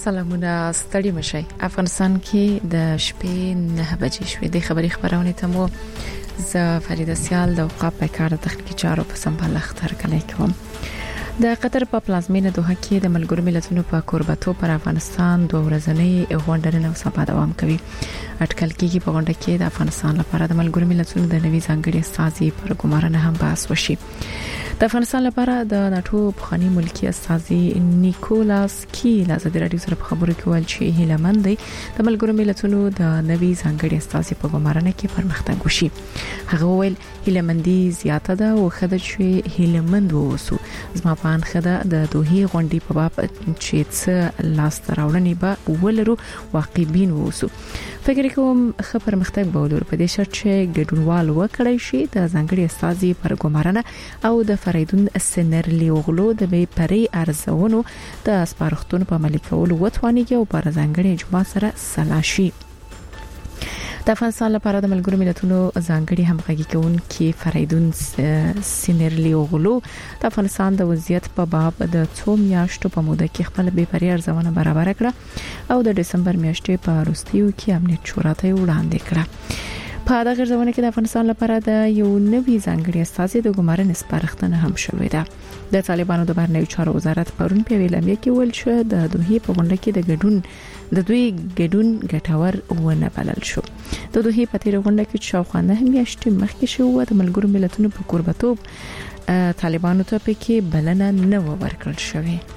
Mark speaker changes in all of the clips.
Speaker 1: سلامونه ستړي مشي. افغانستان کې د شپې 9 بجې شوې د خبري خبرونه ته مو ز فریده سیال د اوقاف په کار تخنیکی چارو په سمبال اختر کلی کوم. د قطر په پلازمینه دوحه کې د ملګرو ملتونو په قربتو پر افغانستان دوه ورځنۍ غونډه نو سبا دوام کوي. اټکل کېږي په غونډه کې د افغانستان لپاره د ملګرو ملتونو د نوي ځانګړي استازي پر ګمارنه هم بحث وشي. د افغانستان لپاره د ناتو بخاني ملکی استازي نیکولاس کی له ازادي رادیو سره په خبرو کې ویل چې هیلمند د ملګرو ملتونو د نوي ځانګړي استازي په ګمارنه کې پرمختګ وشي. هغه ویل هیلمندي زیاته ده او خدای چې هیلمند ووسو زما په خدای د دوه غونډې په باب چې څه لاس راوړنې به ولرو واقعبین ووسو. فکر کوم خبر مختګ به ولر په دې شرط چې ګډونوال وکړي شي د ځانګړي استازي پر ګمارنه او د فریدون سنرلی اوغلو د بي پري ارزونو د سپارښتنو په عملي کولو وتوانیږي او پر ځانګړي اجماع سره سلاشي. د افغانستان لپاره د ملګرو ملتونو ځانګړي همغږي کوونکي فریدون سنرلی اوغلو د افغانستان د وضعیت په باب د 2 میاشتو په موده کې خپل بي پري ارزونه برابر کړه او د دسمبر میاشتې په وروستیو کې امنیت شورا ته وړاندې کړه. په دغه ځوانه کې د افغانستان لپاره د یو نوي ځانګړي استازي د ګمارنې سپارښتنه هم شوې ده. د طالبانو د بهرنیو چارو وزارت پرون په ویلامه کې ویل چې د دوه په غونډه کې د دوی ګډون ګټور ونه بلل شو. د دوه په تیر غونډه کې شاوخوا 9 میاشتې مخکې شو د ملګرو ملتونو په قربتوب طالبانو ته پکې بلنه نه ورکړل شوې.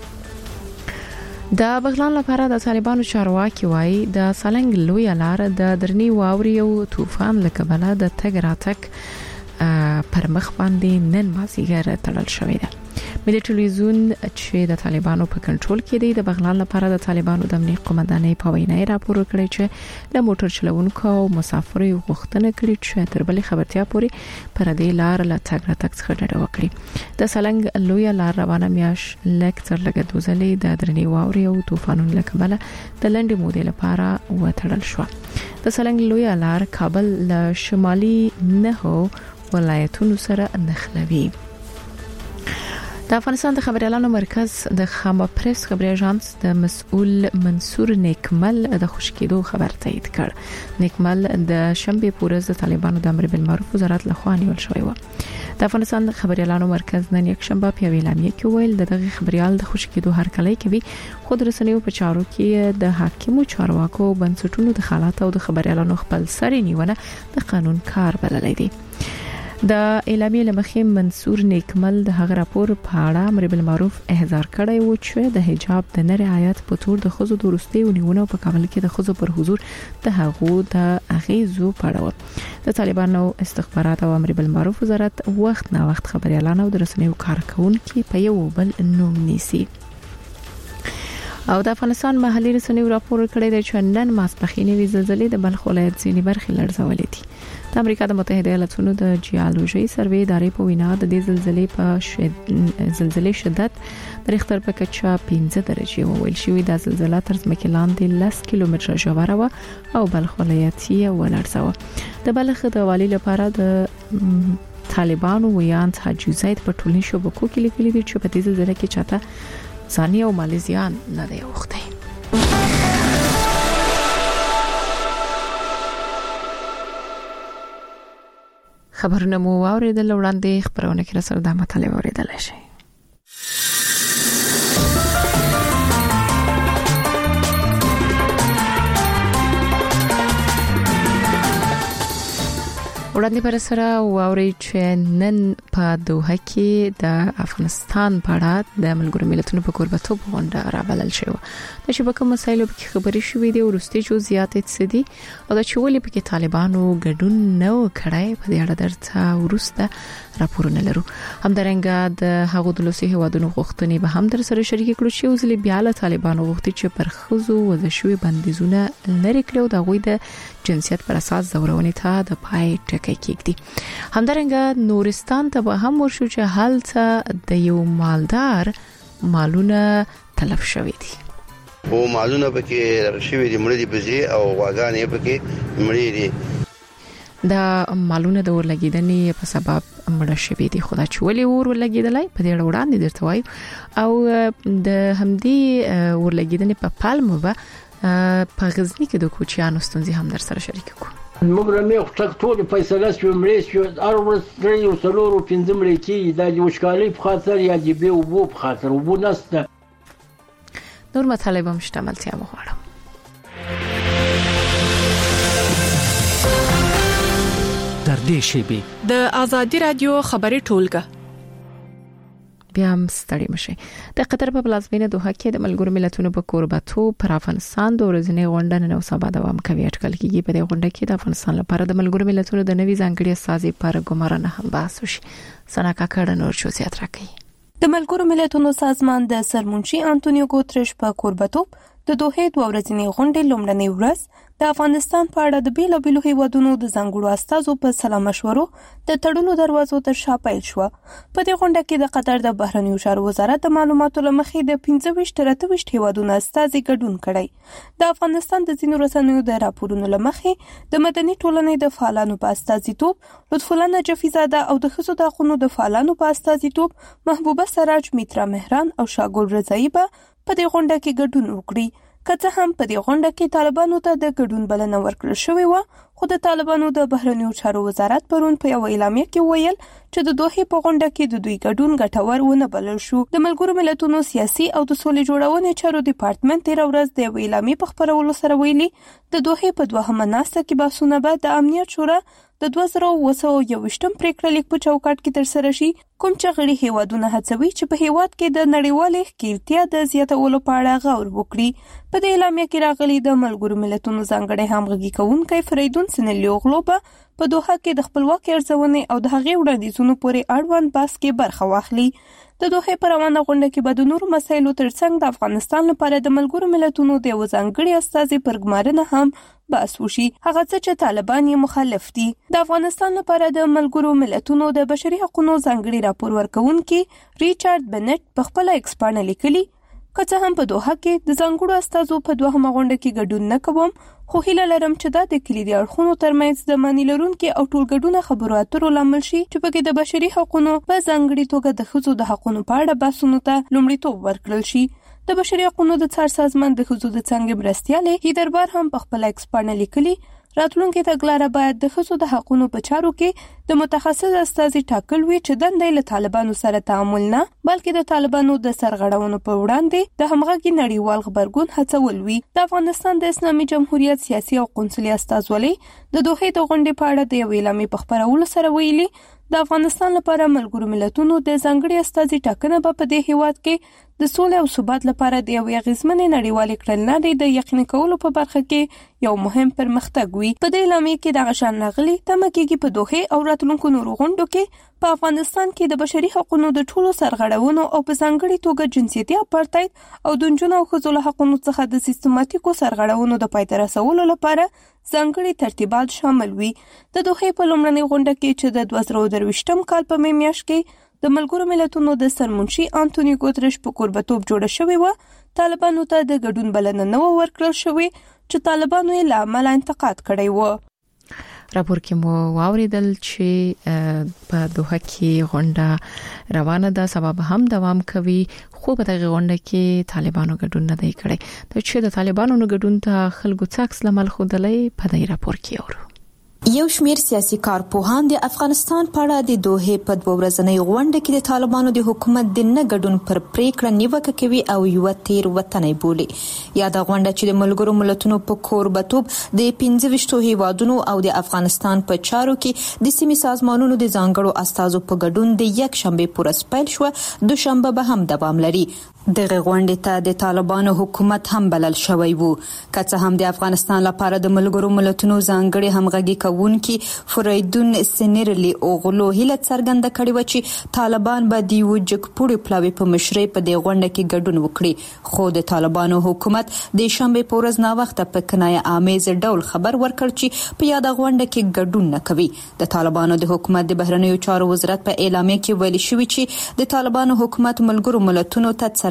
Speaker 1: د بغلان لپاره د طالبانو چارواکي وایي د سالنګ لوی لار د درنی واوري او طوفان لکبله د تګ راتګ پر مخ باندې نن مازیګر تړل شوې ده. ملي ټلویزیون چې د طالبانو په کنټرول کې دی د بغلان لپاره د طالبانو د امنیت قومندانۍ په وینا راپور کړی چې د موټر چلوونکو او مسافرو غوښتنه کړې چې تر بلې خبرتیا پورې پر دې لار له تګ راتګ څخه ډډه وکړي. د سالنګ لوی لار روانه میاش لکتر لګ دوزلې د درنی واوري او طوفانونو لکبله د لنډې مودې لپاره وټړل شو. د سالنګ لوی لار کابل له شمالي 9 ولایتونو سره نښلوي. د افغانستان د خبريالانو مرکز د خامه پریس خبري اژانس د مسؤل منصور نیکمل د خوشکېدو خبر تایید کړ. نیکمل د شنبه پورز د طالبانو د امر بالمعروف وزارت لخوا نیول شوی و. د افغانستان د خبريالانو مرکز نن یک شنبه په ویلامه کې ویل دغه خبريال د خوشکېدو هرکلی کوي خود رسنیو په چارو کې د حاکمو چارواکو بنسټونو د حالات او د خبريالانو خپل سري نیونه د قانون کار بللای دی. د اعلامیې لمخې منصور نیکمل د هغه راپور په اړه امر بالمعروف احضار کړی و چې د حجاب د نه رعایت په تور د خزو د وروستي ونیونه په کابل کې د خزو پر حضور د هغو د اغیزو پړاو د طالبانو استخبارات او امر بالمعروف وزارت وخت نه وخت خبريالان او د رسنیو کارکونکو په یو بل نوم نیسي. او د افغانستان محلي رسنیو راپور کړی دی چې نن ماسپخینې وی زلزلې د بلخ ولایت ځینې برخې لړزولې دي. د امریکا د متحده ایالاتونو د جیولوژي سروې ادارې په وینا د دې زلزلې شدت د ریختر په کچه 15 درجه وویل شوی. د زلزلې تر ځمکې لاندې 10 کیلومتره ژوره و او بلخ ولایت یې ولړزاوه. د بلخ د والی لپاره د طالبانو ویاند حاجی زید په ټولنیزو شبکو کې لیکلي دي چې په دې زلزلې کې چاته ځاني او ماليزیان نه دی وخته. خبرونه مو اوریدل وړاندې خبرونه کې سره د مطالعه اوریدل شي. وړاندې پر سره واوري چې نن په دوحه کې د افغانستان په اړه د ملګرو ملتونو په قربتوب غونډه رابلل شوه. د شبکې مسایلو په خبري شوې دي ورستي جزئیات څه دي او د چولې په کې طالبانو ګډون نه وکړای په دې اړه درته ورسته راپورونه لرو. همدارنګه د هغو د لوسي هوادونو غوښتنې به هم در سره شریک کړو چې وزلي بیا له طالبانو غوښتي چې پر خزو وځشوي بندیزونه لري کړو د غوي د جنسیت پر اساس زورونې ته د پای ټکی کېږي. همدارنګه نورستان ته به هم ورشو چې هلته د یو مالدار مالونه تلف شوی دي.
Speaker 2: او مالونه پکې شوی دي مړي دي بزي او واغانې پکې مړي دي.
Speaker 1: د مالونه د ورلګیدنې په سبب مړه شوی دي. خدای چې ولې ورلګیدلای په دې اړه وړاندې درته وایو او د همدې ورلګیدنې په پالمو به په غزنی کې د کوچیانو ستونزې هم در سره شریک کوو.
Speaker 2: مبرمه خو ټول فیصله شو مړې شو هر ورځ درې او څلور او پنځه مړې کې د وشکالۍ په خاطر یا د به وبو په خاطر وبو نسته.
Speaker 1: نور مطالب هم شته ملتیا مغواړم.
Speaker 3: در دې شیبه
Speaker 4: د ازادي رادیو خبري ټولګه
Speaker 1: بیا هم ستړي مشه. د قطر په پلازمینه دوحه کې د ملګرو ملتونو په کوربتوب پر افغانستان د ورځنی غونډه نن سبا دوام کوي. اټکل کېږي په دې غونډه کې د افغانستان لپاره د ملګرو ملتونو د نوي ځانګړي استازي پر ګمارنه هم بحث وشي. سنا کاکړ نور شو زیات راکړي.
Speaker 5: د ملګرو ملتونو سازمان د سرمنشي انټونیو ګوتریش په کوربتوب د دوحه د ورځنی غونډې لومړنۍ ورځ د افغانستان په اړه د بیلابیلو هیوادونو د ځانګړو استازو په سلا مشورو د تړلو دروازو تر شا پیل شو. په دې غونډه کې د قطر د بهرنیو چارو وزارت د معلوماتو لمخې د 25-23 هیوادونو استازي ګډون کړي. د افغانستان د ځینو رسنیو د راپورونو لمخې د مدني ټولنې د فعالانو په استازیتوب لطف الله نجفیزاده او د ښځو د حقوقو د فعالانو په استازیتوب محبوبه سراج میترا مهران او شاګل رضایی په دې غونډه کې ګډون وکړي. که څه هم په دې غونډه کې طالبانو ته د ګډون بلنه ورکړل شوې و، خو د طالبانو د بهرنیو چارو وزارت پرون په یو اعلامیه کې ویل چې د دوحه په غونډه کې د دوی ګډون ګټور ونه بلل شو. د ملګرو ملتونو سیاسي او د سولې جوړونې چارو ډپارټمنټ تیر ورځ د اعلامیې په خبرولو سره ویلي د دوحه په دوهمه ناسته کې بحثونه به د امنیت شورا د 2021 پریکړه لیک په چوکاټ کې ترسره شي، کوم چې غړي هیوادونه هڅوي چې په هیواد کې د نړیوالې ښکیلتیا د زیاتولو په اړه غور وکړي. په دې اعلامیه کې راغلي د ملګرو ملتونو ځانګړي همغږي کوونکی فریدون سنلیوغلو په دوحه کې د خپلواکۍ ارزونې او د هغې وړاندیزونو پورې اړوند بحث کې برخه واخلي. د دوحه پر روانه غونډه کې به د نورو مسایلو ترڅنګ د افغانستان لپاره د ملګرو ملتونو د یو ځانګړي استازي پر ګمارنه هم بحث وشي، هغه څه چې طالبان یې مخالف دي. د افغانستان لپاره د ملګرو ملتونو د بشري حقوقو ځانګړي راپور ورکوونکي ریچارډ بنټ په خپل ایکس باندې لیکلي، که څه هم په دوحه کې د ځانګړو استازو په دوهمه غونډه کې ګډون نه کوم، خو هیله لرم چې دا د کلیدي اړخونو ترمنځ د معنی لرونکي او ټولګډونه خبرو اترو لامل شي چې پکې د بشري حقوقو په ځانګړي توګه د ښځو د حقوقو په اړه بحثونو ته لومړیتوب ورکړل شي. د بشري حقوقو د څار سازمان د ښځو د څنګه مرستيالې هیدربار هم په خپل ایکس باندې لیکلي، راتلونکي تګلاره باید د ښځو د حقوقو په چارو کې د متخصص استازي ټاکل وي چې دندې له طالبانو سره تعامل نه بلکې د طالبانو د سرغړونو په وړاندې د همغږي نړیوال خبرګون هڅول وي. د افغانستان د اسلامي جمهوریت سیاسي او قونسلي استازولۍ د دوحه د غونډې په اړه د یو اعلامیې په خبرولو سره ویلي، د افغانستان لپاره ملګرو ملتونو د ځانګړي استازي ټاکنه په دې هیواد کې د سولې او ثبات لپاره د یو اغیزمنې نړیوالې کړنلارې د یقیني کولو په برخه کې یو مهم پرمختګ وي. په دې اعلامیه کې د غشان راغلي تمکیږي په دوحه او راتلونکو نورو غونډو کې په افغانستان کې د بشري حقوقو د ټولو سرغړونو او په ځانګړي توګه جنسیتي اپارټاید او د نجونو او ښځو له حقوقو څخه د سیستماتیکو سرغړونو د پای ته رسولو لپاره ځانګړي ترتیبات شامل وي. د دوحه په لومړنۍ غونډه کې چې د 2023 کال په مې میاشت کې د ملګرو ملتونو د سرمنشي انټونیو ګوتریش په کوربتوب جوړه شوې و، طالبانو ته د ګډون بلنه نه ورکړل شوې چې طالبانو یې له امله انتقاد کړی و.
Speaker 1: راپور کې مو واوریدل چې په دوحه کې غونډه روانه ده، سبب هم دوام کوي، خو په دغه غونډه کې طالبانو ګډون نه دی کړی. چې د طالبانو ګډون ته خلکو څاکس لمل خودلې په دې راپور کې اورو.
Speaker 6: یو شمیر سیاسي کارپوهان د افغانستان په اړه د دوحه په دوه ورځنۍ غونډه کې د طالبانو د حکومت د نه ګډون پر پریکړه نیوکه کوي او یو تیر وطني بولي. یا د غونډه چې د ملګرو ملتونو په کوربتوب د 25 هیوادونو او د افغانستان په چارو کې د سیمې سازمانونو د ځانګړو استازو په ګډون د یک شنبه پورې پیل شو، دوشنبه به هم دوام لري. دغه غونډه ته د طالبانو حکومت هم بلل شوی وو، که څه هم د افغانستان لپاره د ملګرو ملتونو ځانګړي همغږي کوونکي فریدون سنلیوغلو اوغلو هیله څرګنده کړې و چې طالبان به د وجک پوری پلاوی په مشرۍ په دې غونډه کې ګډون وکړي، خو د طالبانو حکومت د شنبه پورز نا وخت په کنایه آمیز ډول خبر ورکړ چې په یاد غونډه کې ګډون نه کوي. د طالبانو د حکومت د بهرنیو چارو وزارت په اعلامیه کې ویلي شوی چې د طالبانو حکومت ملګرو ملتونو ته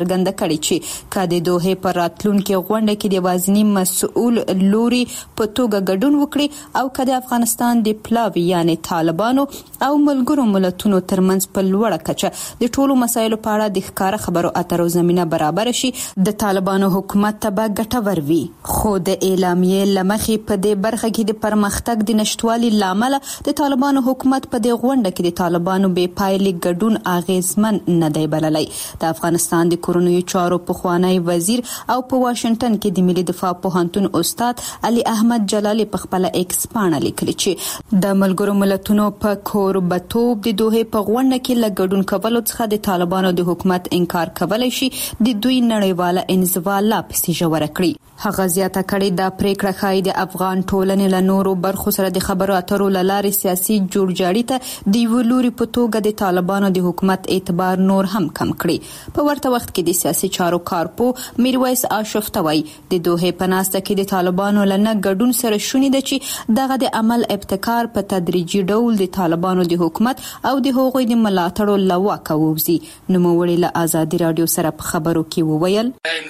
Speaker 6: څرګنده کړې چې که د دوحې پر راتلونکي غونډه کې د یوازینی مسؤل لوري په توګه ګډون وکړي او که د افغانستان د پلاوي یعنی طالبانو او ملګرو ملتونو ترمنځ په لوړه کچه د ټولو مسایلو په اړه د ښکاره خبرو اترو زمینه برابر شي، د طالبانو حکومت ته به ګټور وي. خو د اعلامیې له مخې په دې برخه کې د پرمختګ د نشټوالي لامل د طالبانو حکومت په دې غونډه کې د طالبانو بې پایلې ګډون اغیزمن نه دی بللی. د افغانستان د کورنیو چارو پخوانی وزیر او په واشنگټن کې د ملي دفاع پوهنتون استاد علي احمد جلالي په خپل ایکس پاڼه لیکلي چې د ملګرو ملتونو په کوربتوب د دوحې په غونډه کې له ګډون کولو څخه د طالبانو د حکومت انکار کولی شي د دوی نړیواله انزوا لا پسې ژوره کړي. هغه زیاته کړې دا پریکړه ښایي د افغان ټولنې له نورو برخو سره د خبرو اترو له لارې سیاسي جوړجاړي ته د یوه لوري په توګه د طالبانو د حکومت اعتبار نور هم کم کړي. په ورته وخت کې د سیاسي چارو کارپو میرویس آشفته وایي د دوحې په ناسته کې د طالبانو له نه ګډون سره شونې ده چې دغه د عمل ابتکار په تدریجي ډول د طالبانو د حکومت او د هغوی د ملاتړو له واکه ووځي. نوموړي له ازادي راډیو سره په خبرو کې وویل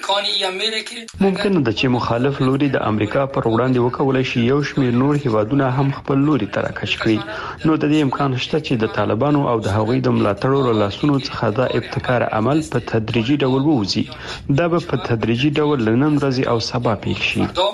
Speaker 7: ممکن ده چې مخالف لوري د امریکا پر وړاندې وکولای شي یو شمېر نور هیوادونه هم خپل لوري ته راکش کړي، نو د دې امکان شته چې د طالبانو او د هغوی د ملاتړو له لاسونو څخه دا ابتکار عمل په تدریجي ډول ووځي. دا به په تدریجي ډول له نن ورځې او سبا پیښ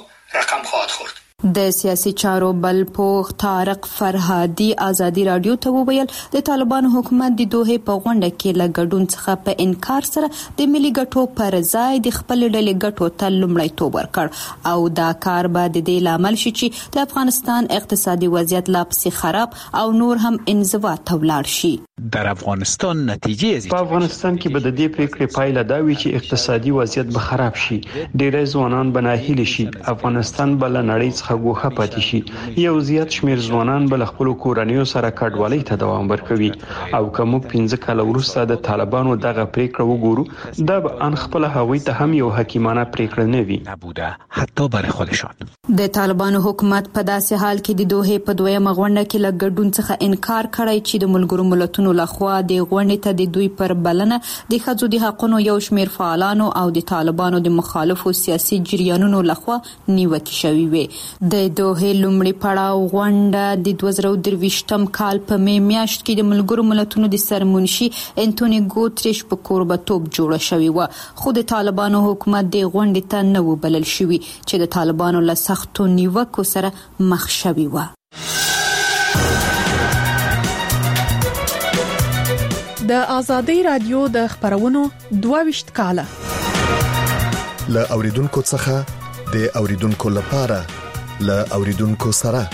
Speaker 7: شي.
Speaker 6: د سیاسي چارو بل پوخ طارق فرهادي ازادي راډیو ته وویل د طالبانو حکومت د دوحې په غونډه کې له ګډون څخه په انکار سره د ملي ګټو پر ځای د خپل ډلې ګټو ته لومړیتوب ورکړ او دا کار به د دې لامل شي چې د افغانستان اقتصادي وضعیت لا پسې خراب او نور هم انزوا ته ولاړ شي.
Speaker 3: در افغانستان نتیجه
Speaker 7: په افغانستان کې به د دې پریکړې پایله دا وي چې اقتصادي وضعیت به خراب شي، ډېری ځوانان به ناهیلي شي، افغانستان به له نړۍ څخه ګوښه پاتې شي، یو زیات شمیر ځوانان به له خپلو کورنیو سره کډوالۍ ته دوام ورکوي. او که موږ 15 کاله وروسته د طالبانو دغه پریکړه وګورو دا به ان خپل هغوی ته هم یو حکیمانه پریکړه نه وي
Speaker 3: نبوده حتی برای خودشان.
Speaker 6: د طالبانو حکومت په داسې حال کې د دوحې په دویمه غونډه کې له ګډون څخه انکار کړی چې د ملګرو ملتونو لخوا د غونډې ته د دوی پر بلنه د ښځو د حقونو یو شمیر فعالانو او د طالبانو د مخالفو سیاسي جریانونو لخوا نیوکې شوې وې. د دوحې لومړی پړاو غونډه د 2023م کال په می میاشت کې د ملګرو ملتونو د سرمنشي انټونی ګوتریش په کوربتوب جوړه شوې و، خو د طالبانو حکومت د غونډې ته نه و بلل شوی چې د طالبانو له سختو نیوکو سره مخ شوی و.
Speaker 4: د ازادي رادیو د خبرونو 22 کاله
Speaker 8: له اوریدونکو څخه د اوریدونکو لپاره له اوریدونکو سره.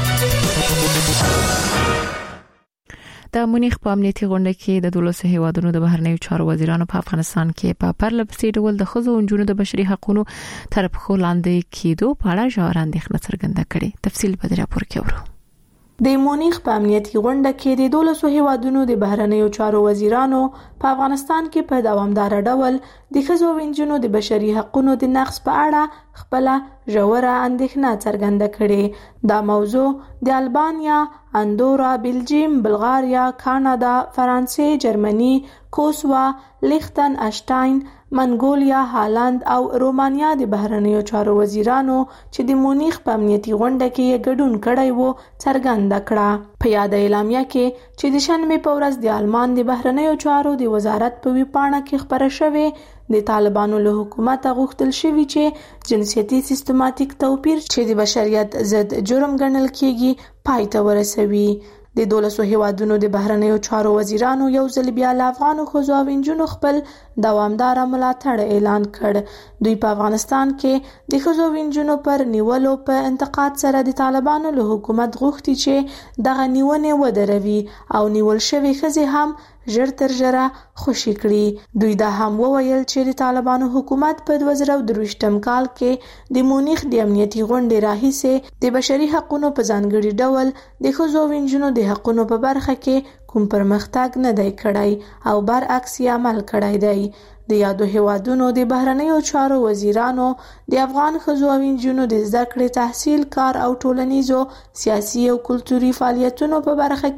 Speaker 1: د مونیخ په امنیتي غونډه کې د 12 هیوادونو د بهرنیو چارو وزیرانو په افغانستان کې په پرلپسې ډول د ښځو او نجونو د بشري حقوقو تر پښو لاندې کېدو په اړه ژور اندېښنه څرګنده کړې. تفصیل په دې راپور کې ورو.
Speaker 9: د مونیخ په امنیتي غونډه کې د 12 هیوادونو د بهرنیو چارو وزیرانو په افغانستان کې په دوامدار ډول د ښځو او نجونو د بشري حقوقو د نقض په اړه خپل ژوره اندېښنه څرګنده کړې. دا موضوع د البانیا، اندورا، بلجیم، بلغاریا، کاناډا، فرانسې، جرمني، کوسووا، لیختن اشټاین، منګولیا، هالند او رومانیا د بهرنیو چارو وزیرانو چې د مونیخ په امنیتي غونډه کې ګډون کړی وو څرګنده کړه. په یاد اعلامیه کې چې د شنبې په ورځ د آلمان د بهرنیو چارو د وزارت په ویبپاڼه کې خبره شوې، د طالبانو له حکومت غوښتل شوی چې جنسیتي سیستماتیک توپیر چې د بشریت ضد جرم ګڼل کیږي پای ته ورسوي. د 12 هیوادونو د بهرنیو چارو وزیرانو یو ځل بیا له افغانو ښځو او نجونو خپل دوامدار ملاتړ اعلان کړ. دوی په افغانستان کې د ښځو او نجونو پر نیولو په انتقاد سره د طالبانو له حکومت غوښتي چې دغه نیونې ودروي او نیول شوی ښځې هم ژر تر ژره خوشي کړي. دوی دا هم وویل چې د طالبانو حکومت په 2023م کال کې د مونیخ د امنیتي غونډې راهیسې د بشري حقوقو په ځانګړي ډول د ښځو او نجونو د حقوقو په برخه کې کوم پرمختګ نه دی کړی او برعکس یې عمل کړی دی. د یادو هیوادونو د بهرنیو چارو وزیرانو د افغان ښځو او نجونو د زده کړې، تحصیل، کار او ټولنیزو، سیاسي او کلتوري فعالیتونو په برخه کې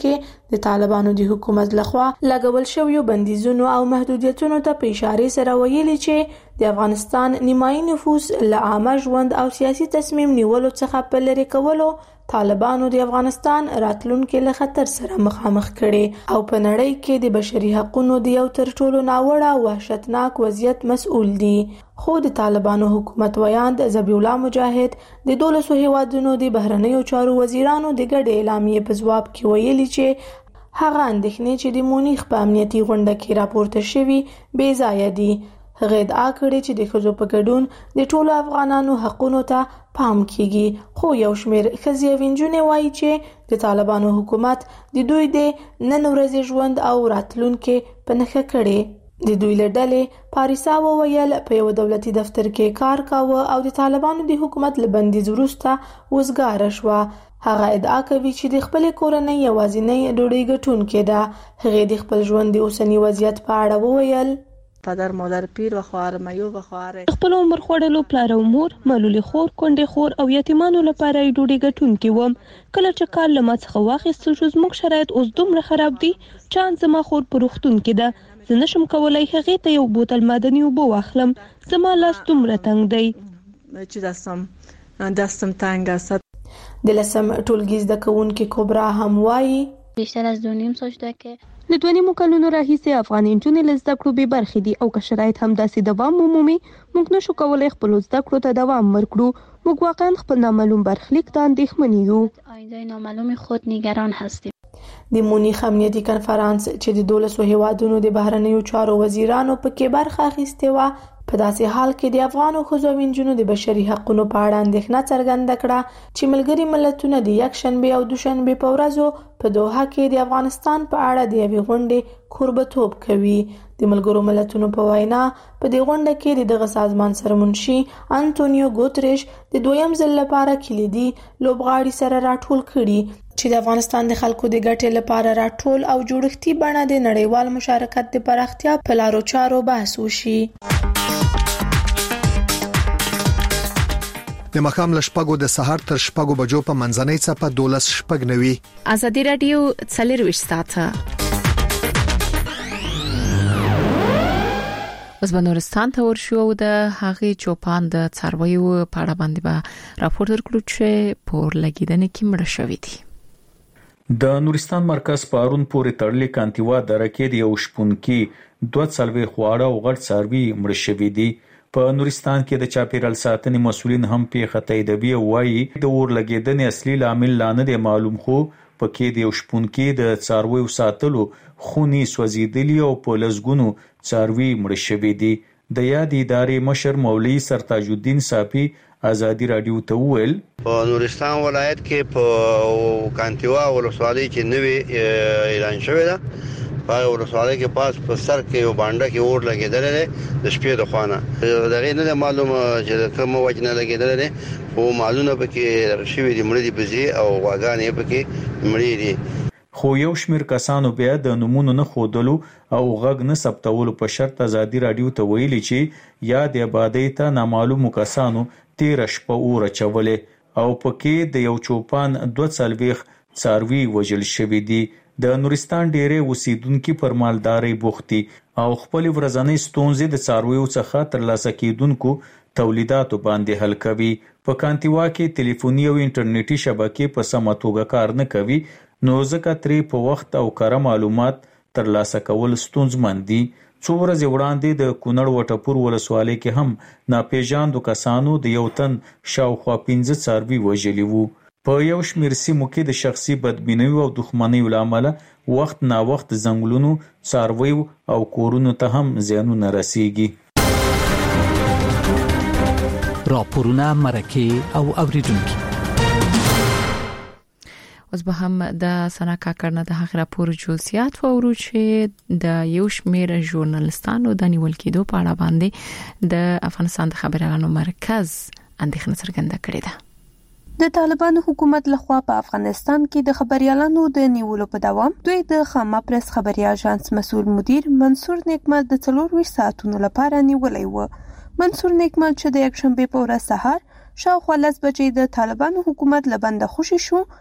Speaker 9: د طالبانو د حکومت لخوا لګول شویو بندیزونو او محدودیتونو ته په اشاره سره ویلي چې د افغانستان نیمایي نفوس له عامه ژوند او سیاسي تصمیم نیولو څخه په لرې کولو طالبانو د افغانستان راتلونکي له خطر سره مخامخ کړي او په نړۍ کې د بشري حقوقو د یو تر ټولو ناوړه او وحشتناک وضعیت مسؤل دي. خو د طالبانو حکومت ویاند ذبیح الله مجاهد د 12 هیوادونو د بهرنیو چارو وزیرانو د ګډ اعلامیې په ځواب کې ویلي چې هغه اندېښنې چې د مونیخ په امنیتي غونډه کې راپورته شوي بې ځایه دي. هغه ادعا کړې چې د ښځو په ګډون د ټولو افغانانو حقونو ته پام کیږي، خو یو شمېر ښځې او نجونې وایي چې د طالبانو حکومت د دوی د نن ورځې ژوند او راتلونکي په نښه کړي. د دوی له ډلې پاریسا وویل په یو دولتي دفتر کې کار کاوه او د طالبانو د حکومت له بندیز وروسته وزګاره شوه. هغه ادعا کوي چې د خپل کورنۍ یوازینۍ ډوډۍ ګټونکې ده. هغې د خپل ژوند د اوسني وضعیت په اړه وویل
Speaker 10: پدر مادر پیر و خواهر میو و خواهر
Speaker 5: خپل عمر خوړلو پلار او مور ملولي خور کونډې خور او یتیمانو لپاره ډوډۍ ګټونکې وم. کله چې کال له ما څخه واخیستل شو زموږ شرایط اوس دومره خراب دي چې زما خور په روغتون کې ده. زه نشم کولای هغې ته یو بوتل معدني اوبه واخلم. زما لاس دومره تنګ دی
Speaker 10: چې دستم تنگ است.
Speaker 9: د لسم ټولګي زده کوونکې کبرا هم وایي
Speaker 11: بیشتر از 2.5 سال شده که
Speaker 5: د 2.5 کلونو راهیسې افغاني نجونې له زده کړو بې برخې دي او که شرایط هم داسې دوام ومومي موږ نشو کولی خپلو زده کړو ته دوام ورکړو. موږ واقعا خپل نامعلوم برخلیک ته اندېښمن یو.
Speaker 11: آینده نامعلوم خود نگران هستیم.
Speaker 9: د مونیخ امنیتي کنفرانس چې د 12 هیوادونو د بهرنیو چارو وزیرانو پکې برخه اخیستې وه په داسې حال کې د افغانو ښځو او نجونو د بشري حقوقو په اړه اندېښنه څرګنده کړه چې ملګري ملتونه د یکشنبې او دوشنبې په ورځو په دوحه کې د افغانستان په اړه د یوې غونډې کوربهتوب کوي. د ملګرو ملتونو په وینا په دې غونډه کې د دغه سازمان سرمنشي انټونیو ګوتریش د دویم ځل لپاره کلیدي لوبغاړي سره راټول کړي چې د افغانستان د خلکو د ګټې لپاره راټول او جوړښتي بڼه د نړیوال مشارکت د پراختیا په لارو چارو بحث وشي.
Speaker 8: د مخام لشپګو د سحر تر شپګو بجو په منځنۍ صفه 12 شپګ نوي
Speaker 1: ازادي رادیو څلرويش ساعته اوس به نورستان ته ورشو او د هغې چوپان د څارویو په اړه باندې به راپور درکړو چې پور لګیدنې کې مړه شوې دي.
Speaker 12: د نورستان مرکز پارون پورې تړلې کانتیوا درکې د یو شپونکي 2 څلوي خواړه او غټ څاروي مړه شوې دي. په نورستان کې د چاپیرال ساتنې مسولین هم پیښه تاییدوي او وایي د اور لګیدنې اصلي لامل لا نه دی معلوم، خو پکې د یو شپونکي د څارویو ساتلو خوني سوځیدلي او په لزګونو څاروي مړه شوي دي. د یاد ادارې مشر مولوي سرتاج الدین صافي ازادي رادیو ته وویل
Speaker 13: په نورستان ولایت کې په کانتیوا ولسوالۍ کې نوې اعلان شوی ده. په ورسواله کې پاس په سر کې یو باندې کې اور لګیدل دي د شپې د خوانه دغه نه معلومه چې کوم وجنه لګیدل دي او معلومه پکې شوی دی مړي بزي او واغانې پکې مړي دي.
Speaker 12: خو یو شمیر کسانو بیا د نمونه نه خودلو او غږ نه ثبتولو په شرط ازادي رادیو ته ویلي چې یا د آبادی ته نامعلوم کسانو 13 شپه اور چولې او پکې د یو چوپان 2 څلويخ څاروي وجل شوی دي. د نورستان ډېرې اوسیدونکو پر مالداري بوختي او خپل ورځنی ستونزې د څارویو څخه ترلاسه کیدونکو تولیداتو باندې حل کوي. په کانتیوا کې ټلیفوني او انټرنیټي شبکې په سمه توګه کار نه کوي، نو ځکه ترې په وخت او کره معلومات ترلاسه کول ستونزمن دي. څو ورځې وړاندې د کونړ وټپور ولسوالۍ کې هم ناپېژاندو کسانو د یو تن شاوخوا 15 څاروي وژلي وو. په یو شمېر سیمو کې د شخصي بدبینیو او دښمنیو له امله وخت نا وخت ځنګلونو، څارویو او کورونو ته هم زیانونه رسیږي.
Speaker 3: راپورونه مرکه او اوریدونکو
Speaker 1: اوس به هم د سنا کاکړ نه د هغه راپور جزئیات وورو چې د یو شمېر ژورنالستانو د نیول کېدو په اړه باندې د افغانستان د خبريالانو مرکز اندېښنه څرګنده کړې ده.
Speaker 5: د طالبانو حکومت لخوا په افغانستان کې د خبريالانو د نیولو په دوام دوی د خامه پریس خبري اژانس مسؤل مدیر منصور نیکمل د 24 ساعتونو لپاره نیولای و. منصور نیکمل چې د یکشنبه په ورځ سهار شاوخوا 10 بجې د طالبانو حکومت لبنده خوشی شو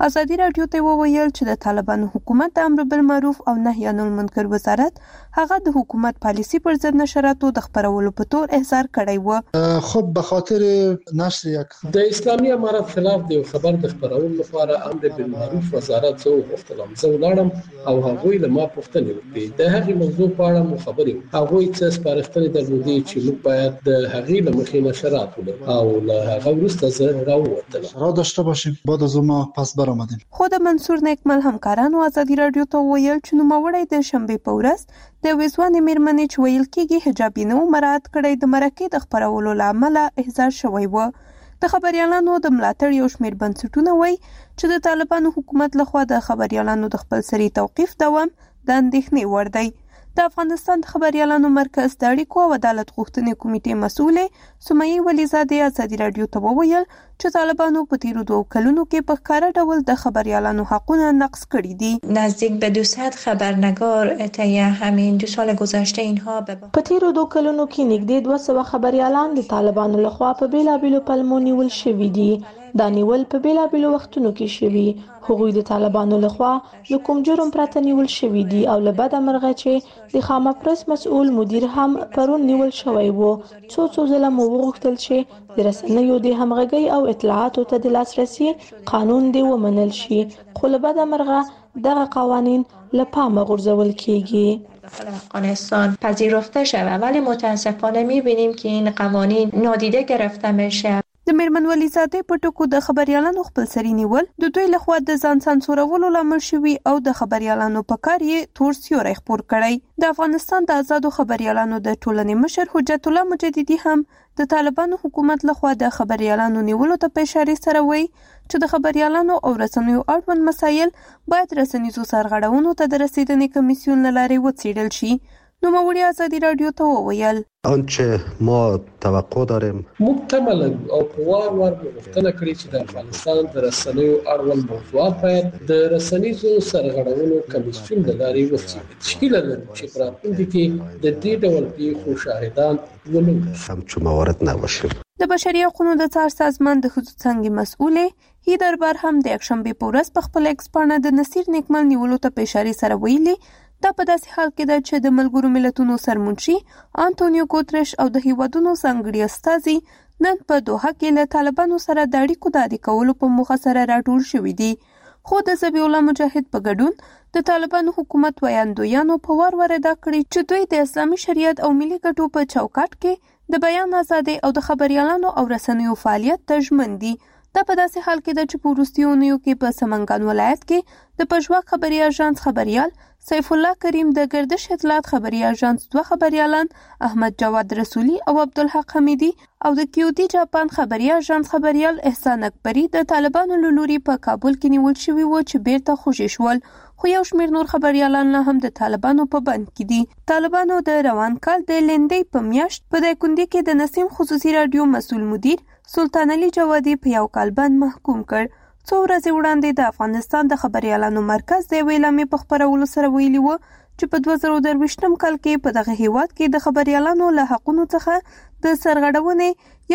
Speaker 5: ازادي رادیو ته وویل چې د طالبانو حکومت د امر بالمعروف او نهی عن المنکر وزارت هغه د حکومت پالیسی پر ضد نشراتو د خبرولو په تور احضار کړی و.
Speaker 14: خب به خاطر نشر یک
Speaker 15: د اسلامي امارت خلاف د خبر د خبرولو لپاره امر بالمعروف وزارت زو وختلم زه ولاړم او هغوی له ما پوښتنه وکړه د هغې موضوع په اړه مو خبرې هغوی څه سپارښتنې درلودې چې موږ باید د هغې له مخې نشرات ولرو او له هغه وروسته زه راووتلم
Speaker 14: را داشته باشیم. بعد از ما پس برآمدیم.
Speaker 5: خود منصور نیکمل همکارانو ازادي رادیو ته ویل چې نوموړی د شنبې په ورځ د وزوان میرمنې چې ویل کېږي حجاب نه مراعات کړی د مرکې د خبرولو لامل احضار شوی و. د خبريالانو د ملاتړ یو شمېر بنسټونه وایي چې د طالبانو حکومت لخوا د خبريالانو د خپلسري توقیف دوام د اندېښنې وړ دی. د افغانستان د خبريالانو مرکز د اړیکو او عدالت غوښتنې کمیټې مسؤلې سمیه ولیزادې ازادي رادیو ته وویل چې طالبانو په تیرو 2 کلونو کې په ښکاره ډول د خبريالانو حقونه نقض کړي دي.
Speaker 16: نزدیک به 200 خبرنگار طی همین 2 سال گذشته اینها
Speaker 9: په تیرو 2 کلونو کې نږدې 200 خبريالان د طالبانو لخوا په بیلابیلو پلمو نیول شوي دي. دا نیول په بیلابیلو وختونو کې شوي. هغوی د طالبانو لخوا د کوم جرم پرته نیول شوي دي او له بده مرغه چې د خامه پرس مسؤل مدیر هم پرون نیول شوی وو. څو ځله مو وغوښتل چې د رسنیو د همغږۍ او اطلاعاتو ته د لاسرسي قانون دی ومنل شي، خو له بده مرغه دغه قوانین له پامه غورځول کیږي.
Speaker 16: افغانستان پذیرفته شوه ولی متاسفانه می‌بینیم که این قوانین نادیده گرفته میشه.
Speaker 5: د میرمن ولیزادې په ټکو د خبريالانو خپلسري نیول د دوی لخوا د ځان سانسورولو لامل شوي او د خبريالانو په کار یې تور سیوری خپور کړی. د افغانستان د آزادو خبريالانو د ټولنې مشر حجت الله مجددي هم د طالبانو حکومت لخوا د خبريالانو نیولو ته په اشاره سره وایي چې د خبريالانو او رسنیو اړوند مسایل باید رسنیزو سرغړونو ته د رسیدنې کمیسیون له لارې وڅېړل شي. نوموړي ازادي رادیو ته وویل
Speaker 17: آنچه ما توقع داریم
Speaker 15: موږ تمه لرو او په وار غوښتنه کړې چې د افغانستان د رسنیو اړوند موضوعات باید د رسنیزو سرغړونو کمیسیون له لارې وڅېړل شي. هیله لرو چې په راتلونکي کې د دې ډول پیښو شاهدان ونومو
Speaker 17: همچون موارد نباشیم.
Speaker 5: د بشري حقوقو د څار سازمان د ښځو څانګې مسؤلې هیدر بار هم د یکشنبې په ورځ په خپل ایکس پاڼه د نصیر نیکمل نیولو ته په اشاره سره ویلي دا په داسې حال کې ده چې د ملګرو ملتونو سرمنشي انټونیو ګوتریش او د هیوادونو ځانګړي استازي نن په دوحه کې له طالبانو سره د اړیکو د عادي کولو په موخه سره راټول شوي دي. خو د ذبیح الله مجاهد په ګډون د طالبانو حکومت ویاندویانو په وار ادا کړي چې دوی د اسلامي شریعت او ملي ګټو په چوکاټ کې د بیان ازادي او د خبريالانو او رسنیو فعالیت ته ژمن دي. دا په داسې حال کې ده چې په وروستیو اونیو کې په سمنګان ولایت کې د پژواک خبري اژانس خبريال سیف الله کریم د گردش اطلاعات خبري اژانس 2 خبريالان احمد جواد رسولي او عبدالحق حمیدي او د کیوتی جاپان خبري اژانس خبريال احسان اکبری د طالبانو له لوري په کابل کې نیول شوي وو چې بیرته خوشي شول. خو یو شمېر نور خبريالان هم د طالبانو په بند کې دي. طالبانو د روان کال د لندې په میاشت په دایکندي کې د نسیم خصوصي رادیو مسؤل مدیر سلطان علي جوادي په یو کال بند محکوم کړ. څو ورځې وړاندې د افغانستان د خبريالانو مرکز د ویلامې په خبرولو سره ویلي وو چې په 2023م کال کې په دغه هیواد کې د خبريالانو له حقونو څخه د سرغړونې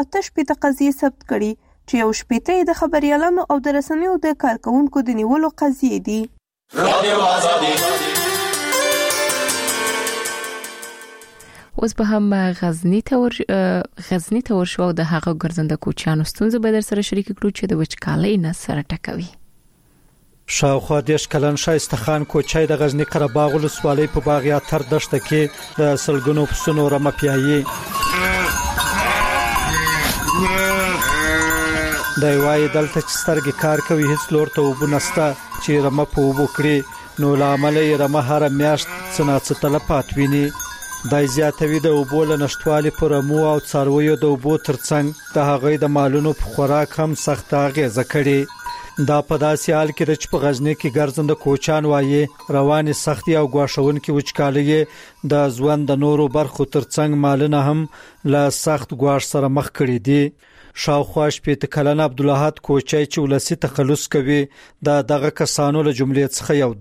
Speaker 5: 188 قضیې ثبت کړي چې 180 د خبريالانو او د رسنیو د کارکونکو د نیولو قضیې دي.
Speaker 1: اوس به هم غزنی ته ورشو او د هغه ګرځنده کوچیانو ستونزې به در سره شریک کړو چې د وچکالۍ نه سره ټکوي.
Speaker 18: شاوخوا 10 کلن شایسته خان کوچای د غزنی قره باغ ولسوالۍ په باغیا تر دشته کې د سلګونو پسونو رمه پیایي. دا وایي دلته چې سترګې کار کوي هیڅ لور ته وبنسته چې رمه په وبو کړي نو لامل یې رمه هر میاشت څناڅه تلپات ویني. دای زیاتوي د اوبو له نشټوالي پر مو او څارویو د اوبو ترڅنګ د هغې د مالونو په خوراک هم سخت اغیزه کړي. دا په داسې حال کې چې په غزنی کې ګرځنده کوچان وایي رواني سختي او غواښونکي وچکالۍ د ژوند د نورو برخو ترڅنګ مالونه هم له سخت غواښ سره مخ کړي دي. شاوخوا 15 کلن عبدالحق کوچای چې ولسی تخلص کوي دغه کسانو له جملې څخه یو دی.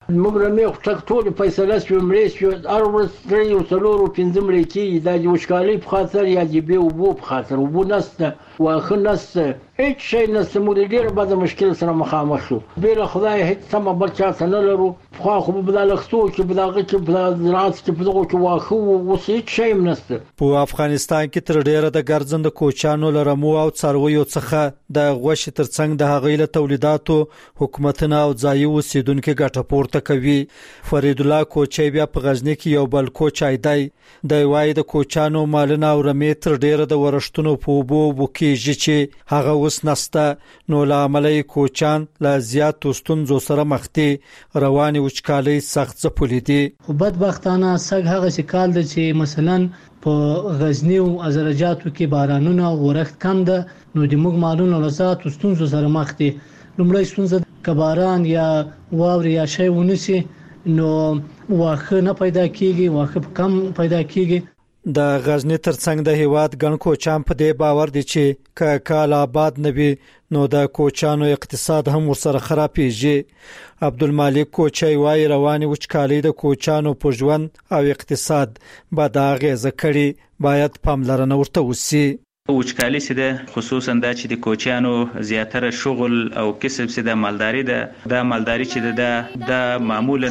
Speaker 2: موږ رمې ټک ټول فیصله شو مړې شو هر ورځ 3 او 4 او 5 مړې کیږي دا د وشکالۍ په خاطر یا د بیا وبو په خاطر وبو نسته واخه نسته هیڅ شی نسته موږ ډېر بعد مشکل سره مخامخ شو بل خدای هیڅ سم بل چا نه لرو خو بدلختو کې بداغه کې بدلات کې بدغه کې واخه او هیڅ شی نسته
Speaker 18: په افغانستان کې تر ډیره د ګرځند کوچانو لرمو او څارویو څخه د غوښې ترڅنګ د هغې له تولیداتو حکومتونه او ځایي اوسیدونکو ګټه پورته کوي. فرید الله کوچی بیا په غزنی کې یو بل کوچای دی د وای د کوچانو مالونه او رمې تر ډیره د ورښتونو په بو بوکیږي چې هغه اوس نسته نو لاملي کوچان لا زیات ستونزو سره مخ دي رواني وچکالۍ سخت ځپلې دي.
Speaker 19: خو بدبختانه سګ هغه شکال د چې مثلا په غزنی او ازرجاتو کې بارانونه ورښت کم ده نو د موږ مالونو لزات ستونزو سره مخ دي. لومړی ستونزه کباران یا واوري یا شی ونسی نو واخه نه پیدا کیږي واخه کم پیدا کیږي.
Speaker 18: د غزنی ترڅنګ د هیواد ګڼ کوچان په دې باور دي چې کال آباد نوي نو د کوچانو اقتصاد هم ورسره خرابېږي. عبدالمالک کوچی وايي رواني وچکالۍ د کوچانو په ژوند او اقتصاد باید اغیزه کړي باید پاملرنه ورته وشي.
Speaker 20: وچکالي سي ده خصوصا دا چې د کوچانو زیاتره شغل او کسب سي د مالداري ده د مالداري چې د معمولا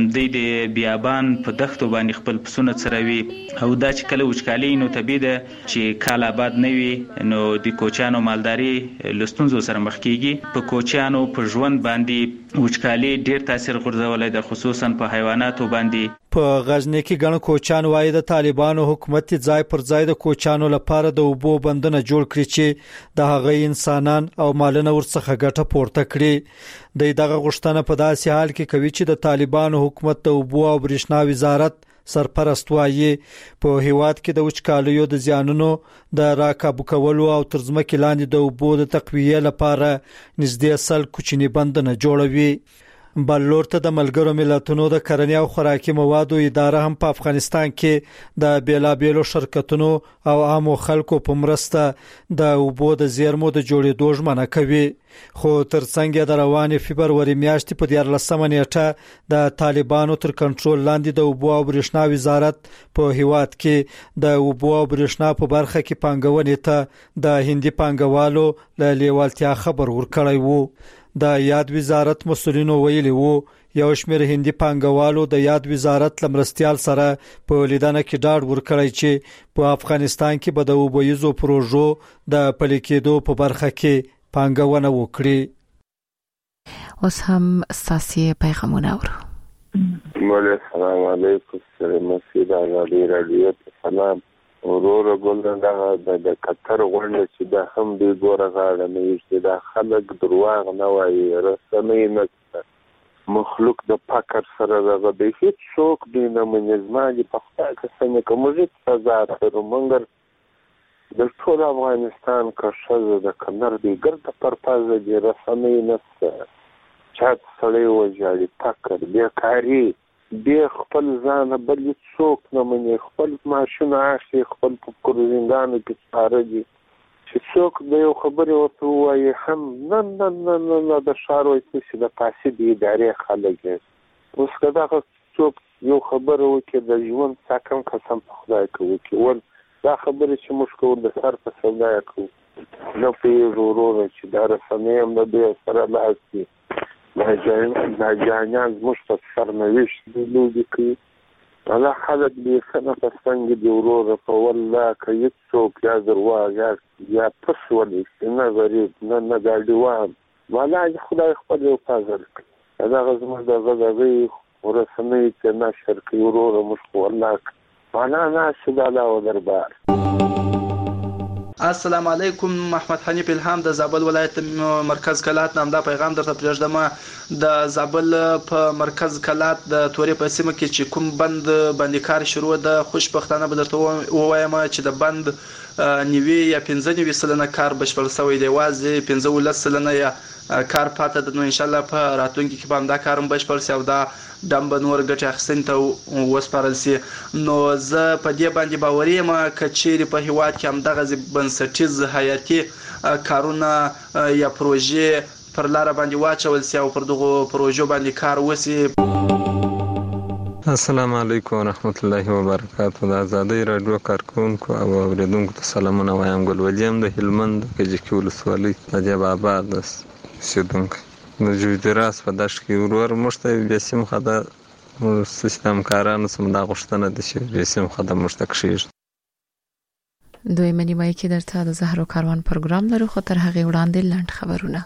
Speaker 20: د بیابان په دښتو باندې خپل پسونه څروي او دا چې کله وچکالي نو طبيعي ده چې کال آباد نه وي نو د کوچانو مالداري لستونزو سره مخ کیږي. په کوچانو په ژوند باندې وچکالي ډیر تاثیر غورځولای ده خصوصا په حیواناتو باندې.
Speaker 18: په غزنی کې ګڼ کوچان وايي د طالبانو حکومت ځای پر ځای د کوچانو لپاره د اوبو بندونه جوړ کړي چې د هغه انسانان او مالونه ورڅخه ګټه پورته کړي. دغه غوښتنه په داسې حال کې کوي چې د طالبانو حکومت د اوبو او برېښنا وزارت سرپرست وايي په هیواد کې د وچکالیو د زیانونو د راکابو کولو او تر ځمکې لاندې د اوبو د تقویه لپاره نږدې 100 کوچني بندونه جوړوي. بل لور ته د ملګرو ملتونو د کرنې او خوراکي موادو اداره هم په افغانستان کې د بیلابیلو شرکتونو او عامو خلکو په مرسته د اوبو د زیرمو د جوړېدو ژمنه کوي. خو ترڅنګ د روانې فبروري میاشتې په 14 نیټه د طالبانو تر کنټرول لاندې د اوبو او برېښنا وزارت په هیواد کې د اوبو او برېښنا په برخه کې پانګونې ته د هندي پانګوالو له لیوالتیا خبر ورکړی وو. د یاد وزارت مسؤلینو ویلي وو یو شمېر هندي پانګوالو د یاد وزارت لمرستيال سره په لیدنه کې ډاډ ورکړی چې په افغانستان کې به د اوبویزو پروژو د پلي کېدو په برخه کې پانګونه وکړي.
Speaker 1: اوس هم ساسي پیغامونه اورو.
Speaker 21: السلام علیکم سلامتی د رادیو سلام ورور ګل د قطر غونډه چې د هم دی ګوره غاړه نه یشته د خلک درواغ نه وایي رسنۍ نه مخلوق د فقر سره د هیڅ څوک دی نه منځماجي په خپل څنګه کومه سزا تر مونږ د ټول افغانستان کښه د کمر دی ګرد پرپازه دی رسنۍ نه چات سړی وځي فقر بیکاری بیا خپل ځان بل څوک نه مني خپل ماشونه اخلي خپل په کورزندانو کې سپاره دي چې څوک د یو خبرې ورته وایي هم نه د ښار وایي چې د فاسد ادارې خلک اوس که دغه څوک یو خبره وکړي د ژوند ساکم قسم په خدای کوي چې دا خبرې چې موږ کوو د سر په سودا کوو نه پوهېږو وروره چې دا رسنۍ هم د دوی سره لاس دي دا جانان زموږ په سرنوشت دی لوبې کوي الله خلک بیخنه په څنګه دی وروره په والله که هېڅ څوک یا درواغ یا پس ولې نه غریب نه ګاډیوان والله خدای خپل یو فضل کوي دغه زموږ دغه رسنۍ چې نشر کوي وروره موږ خو والله والله ناشد الله و دربار.
Speaker 22: السلام علیکم محمد حنیف الهام د زابل ولایت مرکز کلات نام دا پیغام درته پرېږدم د زابل په مرکز کلات د تورې په سیمه کې چې کوم بند باندې کار شروع ده خوشبختانه به درته ووایم چې د بند 90 یا 95% کار بشپړ شوی دی وازې 15% یا کار پاتې ده نو ان شاء الله په راتلونکي کې به هم دا کار هم بشپړ شي او دا دم به نور ګټه اخیستنې ته وسپارل شي. نو زه په دې باندې باوري یم که چیرې په هیواد کې همدغه بنسټیز حیاتي کارونه یا پروژې پر لار باندې واچول سي او پر دغه پروژو باندې کار وسی.
Speaker 6: السلام علیکم ورحمت الله وبرکاته. د آزادۍ رادیو کارکونکو او اوریدونکو ته سلامونه وایم. ګل ولیم د هلمند کجکي ولسوالۍ نجیب آباد اوسېدونکی. د جوجراس په دشت کې ورور موږ ته بیا سیم خده سیستم کارانو سم دا غوښتنه ده چې بیا سیم خده موږ ته کښېږدي.
Speaker 1: دویمه نیمایي کې درته د زهرو کاروان پروګرام لرو، خو تر هغې وړاندې لنډ خبرونه.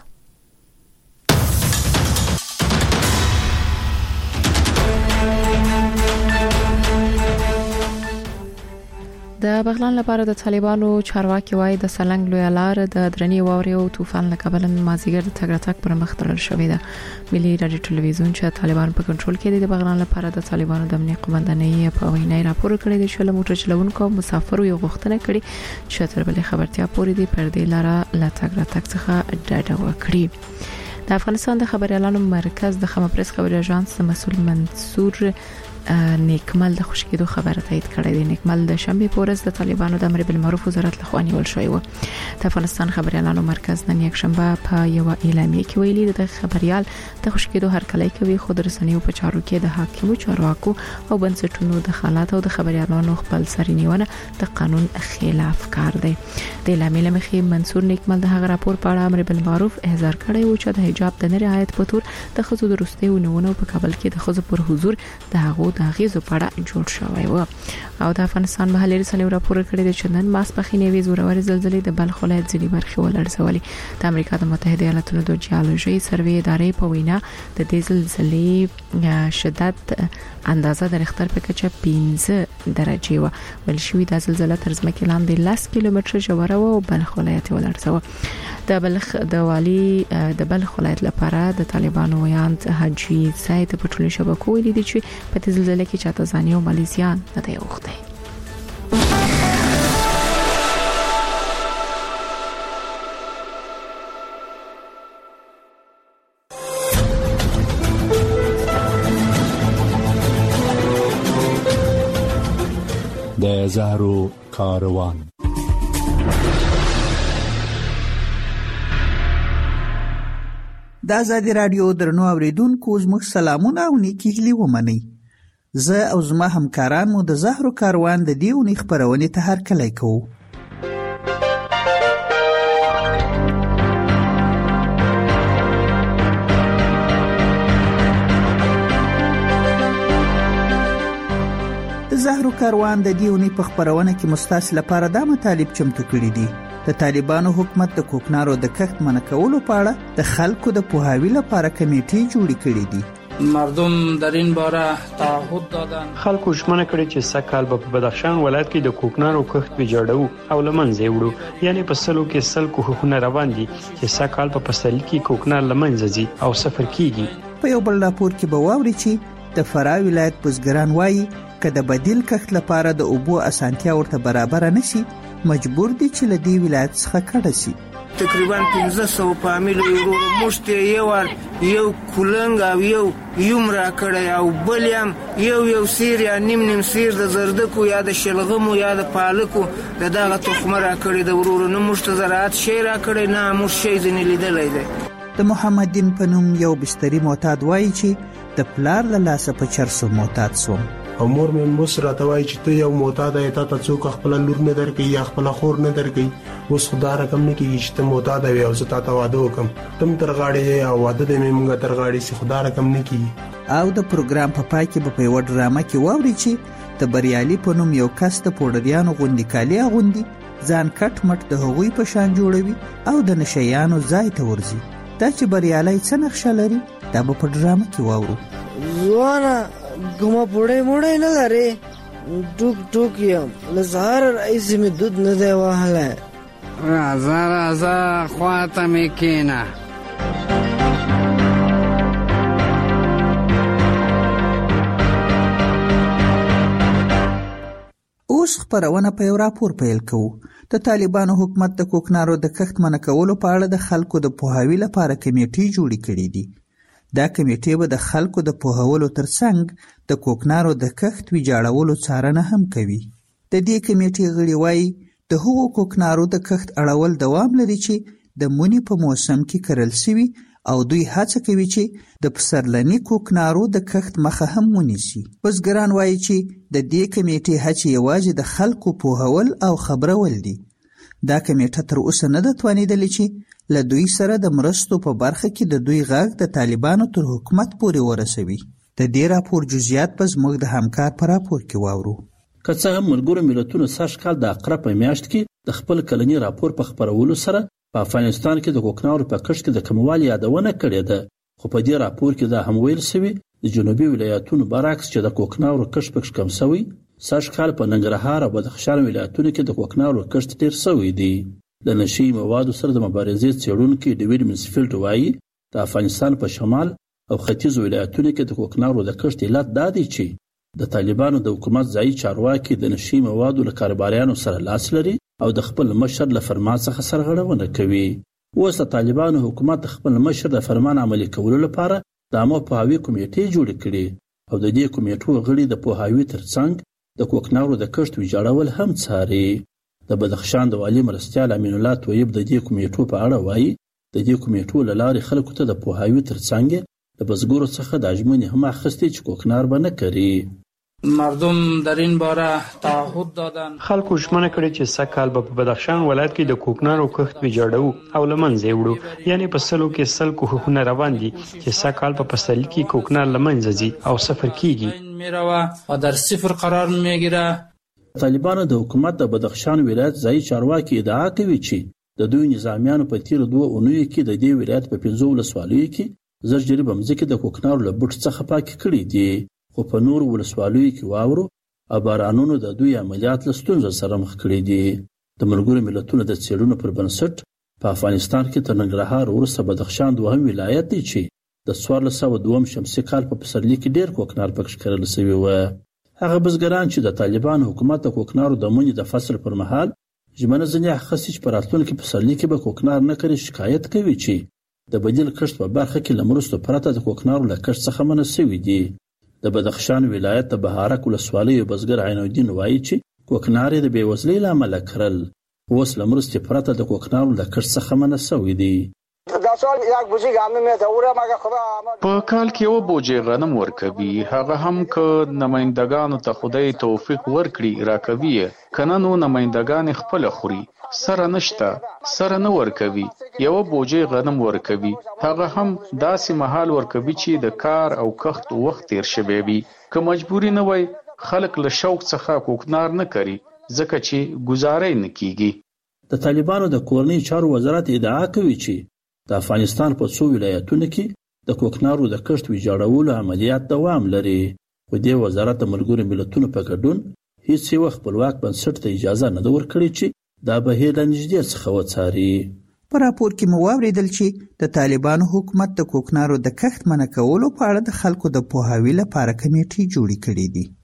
Speaker 1: د بغلان لپاره د طالبانو چارواکي وایي د سالنګ لویه لار د درنې واورې او طوفان له کبله مازیګر د تګ راتګ پر مخ تړل شوې ده. ملي رادیو ټلویزیون چې طالبان په کنټرول کې دي د بغلان لپاره د طالبانو د امنیت قومندانۍ په وینا راپور کړی دی چې له موټر چلوونکو مسافرو یو غوښتنه کړې چې تر بلې خبرتیا پورې دی پر دې لار له تګ راتګ څخه ډډه وکړي. د افغانستان د خبريالانو مرکز د خبر پریس خبري اژانس مسؤل منصور نیکمل د خوشکېدو خبره تایید کړې ده. نیکمل د شنبه په ورځ د طالبانو د امر بالمعروف وزارت لخوا نیول شوی و. د افغانستان خبريالانو مرکز نن یک شنبه په یو اعلامیه کې ویلي د خبريال د خوشکېدو هرکلی کوي، خو د رسنیو په چارو کې د حاکمو چارواکو او بنسټونو د خلات او د خبريالانو خپل سرنیونه د قانون خلاف کار دی. د اعلامیې لمخې منصور نیکمل د هغه راپور په اړه امر بالمعروف احضار کړی و چې د حجاب د نه رعایت په تور د خزو د روستي ونونه په کابل کې د خزو پر حضور د هغو د غیزو پړه جوړ شوی و. او د افغانستان محلي رسنیو راپور کړی دی چې نن ماسپښین یوې زورورې زلزلې د بلخ ولایت ځینې برخې ولړزولې. د امریکا د متحده ایالاتونو د جیولوژي سروې ادارې په وینا د دې زلزلې شدت اندازه د ریختر په کچه 15 درجه و. ول شوې د زلزلې تر ځمکې لاندې 10 کیلومتره ژوره و او بلخ ولایت ولړزوه. د بلخ د والی د بلخ ولایت لپاره د طالبانو ویاند حاجی سید په ټولو شبکو ویلي دي چې په دې زلزلې کې چاته ځاني او مالیزیان نه دی اوخته.
Speaker 7: د زهرو کاروان.
Speaker 23: د آزادۍ رادیو درنو اوریدونکو زموږ سلامونه او نیکی هیلې ومنئ. زه او زما همکاران مو د زهرو کاروان د دې اونۍ خپرونې ته هرکلی کوو. د زهرو کاروان د دې اونۍ په خپرونه کې مستاسو لپاره دا مطالب چمتو کړي دي. د طالبانو حکومت د کوکنارو د کښت منع کولو په اړه د خلکو د پوهاوي لپاره کمیټې جوړې کړې دي.
Speaker 24: مردم در این باره تعهد دادن.
Speaker 25: خلکو ژمنه کړې چې سږ کال به په بدخشان ولایت کې د کوکنارو کښت ویجاړو او له منځه وړو. یعنی په سلو کې سل کوښښونه روان دي چې سږ کال په پسرلي کې کوکنار له منځه ځي او صفر کیږي.
Speaker 23: په یو بل راپور کې به واوري چې د فراه ولایت بزګران وایي که د بدیل کښت لپاره د اوبو اسانتیا ورته برابر نشي مجبور دي چې له دې ولایت څخه کډه شي.
Speaker 26: تقریبا 1500 فامیل یو مشته یو کولنګ او یو را کړی او بل یو سیر یا نیم سیر د زردکو یا د شلغمو یا د پالکو دغه تخمه را کړی د ورور نه مشته زراعت شی را کړی نه مش شی ځنې لیدلای دی.
Speaker 23: د محمد دین په نوم یو بستري معتاد وایي چې د پلار له لاسه په چرسو معتاد سوم.
Speaker 27: او مور مې موږ راته وایي چې ته یو معتاد یې، تا ته څوک خپل لور نه درکوي یا خپل خور نه درکوي. اوس خدا رقم نه کیږي چې ته معتاد وې او زه تا ته واده وکم، تم تر غاړې او واده دې موږ تر غاړې سي، خدا رقم نه کیږي.
Speaker 23: او د پروګرام په پای کې په یو ډرامه کې واوري چې د بریالي په نوم یو کس د پوډریانو غوندي کالي اغوندي، ځان کټ مټ د هغوی په شان جوړوي او د نشیانو ځای ته ورځي. دا چې بریالي څه نقشه لري دا به په ډرامه کې واورو.
Speaker 26: ځوانه کومه پوړې نه لري، ټوک یم له سهار راځي مې دود نه دی وهله.
Speaker 28: راځه خواته مې کېنه.
Speaker 23: اوس خبرونه په یو راپور پیل کوو. د طالبانو حکومت د کوکنارو د کښت منع کولو په اړه د خلکو د پوهاوي لپاره کمیټې جوړې کړې دي. دا کمیټې به د خلکو د پوهولو ترڅنګ د کوکنارو د کښت ویجاړولو څارنه هم کوي. د دې کمیټې غړي وایي د هغو کوکنارو د کښت اړول دوام لري چې د مني په موسم کې کرل شوي او دوی هڅه کوي چې د پسرلني کوکنارو د کښت مخه هم ونیسي. بزګران وایي چې د دې کمیټې هڅې یوازې د خلکو پوهول او خبرول دي. دا کمیټه تر اوسه نه ده توانېدلې چې له دوی سره د مرستو په برخه کې د دوی غږ د طالبانو تر حکومت پورې ورسوي. د دې راپور جزئیات به زموږ د همکار په راپور کې واورو.
Speaker 3: که څه هم ملګرو ملتونو سږ کال د اقرب په میاشت کې د خپل کلني راپور په خپرولو سره په افغانستان کې د کوکنارو په کښت کې د کموالي یادونه کړې ده، خو په دې راپور کې دا هم ویل شوي د جنوبي ولایتونو برعکس چې د کوکنارو کښت پکې کم شوی. سږ کال په ننګرهار او بدخشان ولایتونو کې د کوکنارو کښت ډېر شوی دی. د نشي موادو سره د مبارزې څېړونکي ډیوډ منسفیلډ وایي د افغانستان په شمال او ختیځ ولایتونو کې د کوکنارو د کښت علت دا دی چې د طالبانو د حکومت ځایي چارواکي د نشي موادو له کاروباریانو سره لاس لري او د خپل مشر له فرمان څخه سرغړونه کوي. اوس د طالبانو حکومت د خپل مشر د فرمان عملي کولو لپاره د عامه پوهاوي کمیټې جوړې کړي او د دې کمیټو غړي د پوهاوي ترڅنګ د کوکنارو د کښت ویجاړول هم څاري. د بدخشان د والي مرستیال امین الله طیب د دې کمیټو په اړه وایي د دې کمیټو له لارې خلکو ته د پوهاوي ترڅنګ د بزګرو څخه د اجمنې هم اخیستي چې کوکنار به نه کري.
Speaker 24: مردم در این باره تعهد دادن.
Speaker 25: خلکو ژمنه کړې چې سږ به په بدخشان ولایت کې د کوکنارو کښت ویجاړو او له منځه وړو، یعنی په سلو کې سل کوښښونه روان دي چې سږ په پسرلي کې کوکنار له منځه ځي او صفر کیږي
Speaker 24: میروه و در صفر قرار میگیره.
Speaker 3: طالبانو د حکومت د بدخشان ولایت ځایي چارواکي ادعا کوي چې د دوی نظامیانو په تیر 2 اونیو کې د دې ولایت په 15 ولسوالیو کې زر جریبه مځکې د کوکنارو له بوټ څخه پاکې کړي دي، خو په نورو ولسوالیو کې واورو او بارانونو د دوی عملیات له ستونزو سره مخ کړي دي. د ملګرو ملتونو د څېړنو پر بنسټ په افغانستان کې تر ننګرهار وروسته بدخشان دوهم ولایت دی چې د 1402 شمسي کال په پسرلي کې ډېر کوکنار پکې کرل شوي وو. هغه بزګران چې د طالبانو حکومت د کوکنارو د منې د فصل پر مهال ژمنه ځینې اخیستې چې په راتلونکي پسرلي کې به کوکنار نه کري، شکایت کوي چې د بدیل کښت په برخه کې له مرستو پرته د کوکنارو له کښت څخه منع شوي دي. د بدخشان ولایت د بهارک ولسوالۍ بزګر عین الدین وایي چې کوکنار د بېوزلۍ له امله کرل، اوس له مرستې پرته د کوکنارو له کښت څخه منع شوي دي.
Speaker 4: په کال کې یو بوجې غنم ورکوي، هغه هم که نمایندګانو ته خدای توفیق ورکړي راکوي، کنه نو نمایندګان خپل خوري، سره نشته، سره نه ورکوي. یو بوجې غنم ورکوي، هغه هم داسې مهال ورکوي چې د کار او کښت وخت تیر شوی وي. که مجبوري نه وای خلک له شوق څخه کوکنار نه کوي ځکه چې ګزارې نه کیږي.
Speaker 3: د طالبانو د کورنۍ چارو وزارت ادعا کوي چې د افغانستان په څو ولایتونو کې د کوکنارو د کښت ویجاړولو عملیات دوام لري، خو دې وزارت د ملګرو ملتونو په ګډون هیڅ یو خپلواک بنسټ ته اجازه نه ده ورکړې چې دا بهیر له نږدې څخه وڅاري.
Speaker 23: په راپور کې مو واورېدل چې د طالبانو حکومت د کوکنارو د کښت منع کولو په اړه د خلکو د پوهاوي لپاره کمیټې جوړې کړې دي.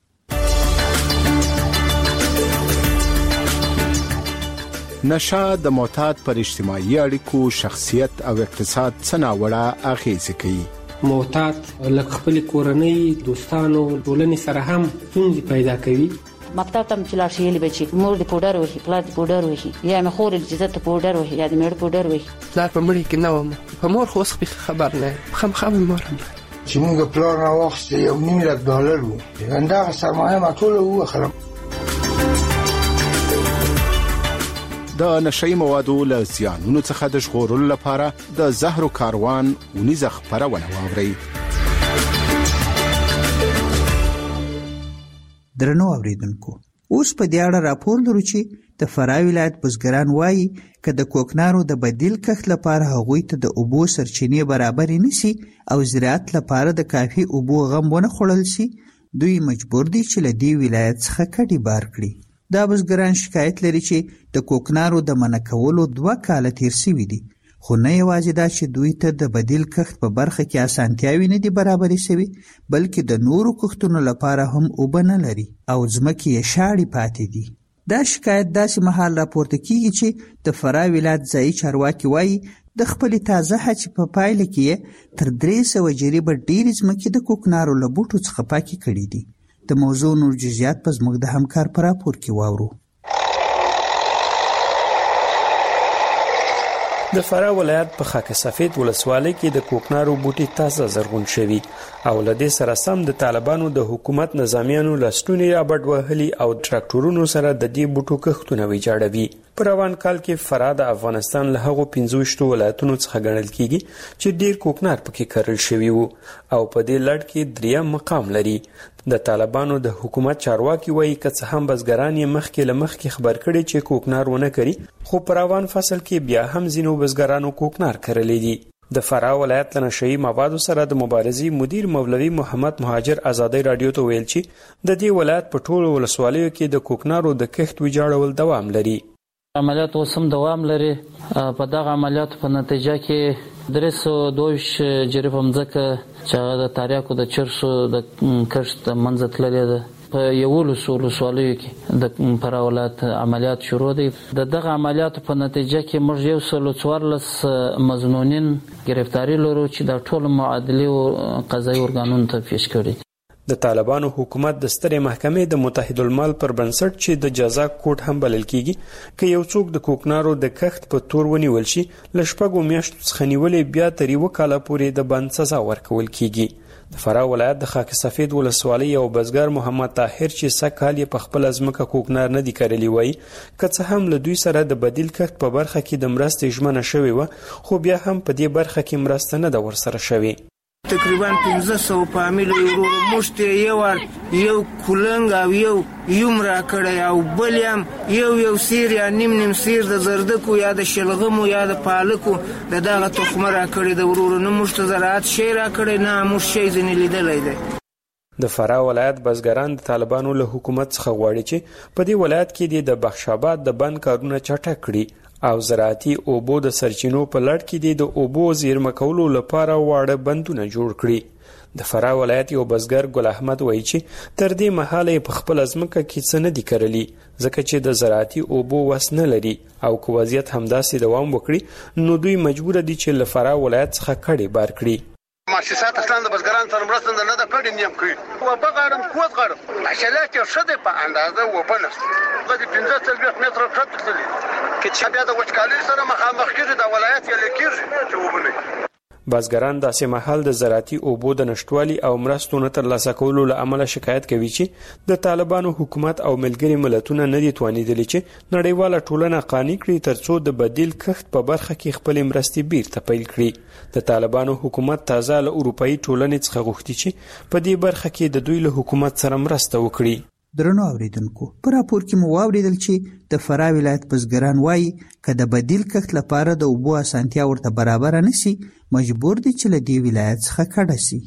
Speaker 8: نشه د معتاد پر اجتماعي اړیکو، شخصیت او اقتصاد څه ناوړه اغیزې کوي.
Speaker 10: معتاد لکه خپل کورنۍ، دوستانو، ټولنې سره هم ستونزې پیدا کوي.
Speaker 11: مکتب ته چې لاړ شي یلی بچي مور د پودر وهي، پلار د پودر وهي، یا مې خور د عزت پودر وهي، یا د مېړه پودر وهي.
Speaker 12: پلار په مړي کې نه وم، په مور خو اوس خبر نه خامخا مې مور هم
Speaker 13: چې موږ پلار نه واخیستې $1,000,000 وو، همدغه سرمایه ما ټوله ووخلم.
Speaker 8: د نشئی موادو له زیانونو څخه د ژغورلو لپاره د زهرو کاروان ونیزه خپرونه واورئ.
Speaker 23: درنو اوریدونکو، اوس په دې اړه راپور لرو چې د فراه ولایت بزګران وایي که د کوکنارو د بدیل کښت لپاره هغوی ته د اوبو سرچینې برابرې نشي او زراعت لپاره د کافي اوبو غم ونه خوړل شي، دوی مجبور دي چې له دې ولایت څخه کډې بار کړي. دا بزګران شکایت لري چې د کوکنارو د منع کولو 2 کاله تیر شوي دي، خو نه یوازې دا چې دوی ته د بدیل کښت په برخه کې اسانتیاوې نه دي برابرې شوي، بلکې د نورو کښتونو لپاره هم اوبه نه لري او ځمکې یې شاړې پاتې دي. دا شکایت داسې مهال راپورته کیږي چې د فراه ولایت ځایي چارواکي وایي د خپلې تازه هڅې په پایله کې یې تر 300 جریبه ډېرې ځمکې د کوکنارو له بوټو څخه پاکې کړي دي. د موضوع نور جزئیات په زموږ د همکار په راپور کې واورو.
Speaker 25: د فراه ولایت په خاک سفید ولسوالۍ کې د کوکنارو بوټي تازه زرغون شوي او له دې سره سم د طالبانو د حکومت نظامیانو لستونې رابډ وهلي او ټراکټورونو سره د دې بوټو کښتونه ویجاړوي. په روان کال کې فراه د افغانستان له هغو 25 ولایتونو څخه ګڼل کیږي چې ډیر کوکنار پکې کرل شوي وو او په دې لړ کې 3 مقام لري. د طالبانو د حکومت چارواکي وایي که څه هم بزګران یې مخکې له مخکې خبر کړي چې کوکنار ونه کري، خو په روان فصل کې بیا هم ځینو بزګرانو کوکنار کرلی دي. د فراه ولایت له نشهیي موادو سره د مبارزې مدیر مولوي محمد مهاجر ازادۍ رادیو ته ویل چې د دې ولایت په ټولو ولسوالیو کې د کوکنارو د کښت ویجاړول دوام لري.
Speaker 24: عملیات اوس هم دوام لري. په دغه عملیاتو په نتیجه کې 322 جریب مځکه چې د تاریاکو د چرسو د کښت منځ تللې ده. په 11 ولسوالیو کې د فراه ولایت عملیات شروع دي. د دغه عملیاتو په نتیجه کې موږ 114 مظنونین گرفتاری لرو چې د ټولو معادلې او قضایي ارګانونو ته پیش کړي.
Speaker 25: د طالبانو حکومت د سترې محکمې د متحد المال پر بنسټ چې د جزا کوټ هم بلل کیږي که یو څوک د کوکنارو د کښت په تور ونیول شي له 6 میاشتو څخه نیولې بیا تر 1 کال پورې د بند سزا ورکول کیږي. د فراه ولایت د خاک سفید ولسوالۍ یو بزګر محمد طاهر چې سږ کال په خپل ځمکه کوکنار نه دی کرلی وایي که څه هم له دوی سره د بدیل کښت په برخه کې د مرستې ژمنه شوې وه خو بیا هم په دې برخه کې مرسته نه ده ورسره شوې.
Speaker 26: تقریبا 1500 فامیل ورور مشته یو کولنګ او یو را کړی او بلیم یو سیر یا نیم سیر د زردکو یا د شلغمو یا د پالکو دغه تخمه را کړی د ورور نه مشته زراعت شی را کړی نه مش شی ځنې لیدلای دی.
Speaker 25: د فراه ولایت بزګران د طالبانو له حکومت څخه غواړي چې په دې ولایت کې د بخشاباد د بند کارونه چټک کړي او زراعتي اوبو د سرچینو په لړ کې د اوبو زیرمه کولو لپاره واړه بندونه جوړ کړي. د فراه ولایت یو بزګر ګل احمد وایي چې تر دې مهاله په خپل ځمکه کې څه نه دي کرلي ځکه چې د زراعتي اوبو وس نه لري او که وضعیت همداسې دوام وکړي نو دوی مجبور دي چې له فراه ولایت څخه کډې بار کړي.
Speaker 2: مؤسسات اصلا د بزګرانو سره مرسته نه ده کړې نیم کړي و په غاړم کوت غاړم حاصلات یې ښه دی په اندازه و په نشته د 15 متره کټ دي چې بیا د وچکالۍ سره مخامخ کېږي د ولایت یې لیکيږي چې وبني.
Speaker 25: بزګران داسې مهال د زراعتي اوبو د نشټوالي او مرستو نه ترلاسه کولو له امله شکایت کوي چې د طالبانو حکومت او ملګري ملتونه نه دي توانیدلي چې نړیواله ټولنه قانع کړي ترڅو د بدیل کښت په برخه کې خپل مرستې بیرته پیل کړي. د طالبانو حکومت تازه له اروپایي ټولنې څخه غوښتي چې په دې برخه کې د دوی له حکومت سره مرسته وکړي.
Speaker 23: درنو اوریدونکو په راپور کې مو واوریدل چې د فراه ولایت بزګران وایي که د بدیل کښت لپاره د اوبو اسانتیا ورته برابر نشي مجبور دي چې له دې ولایت څخه کډه شي.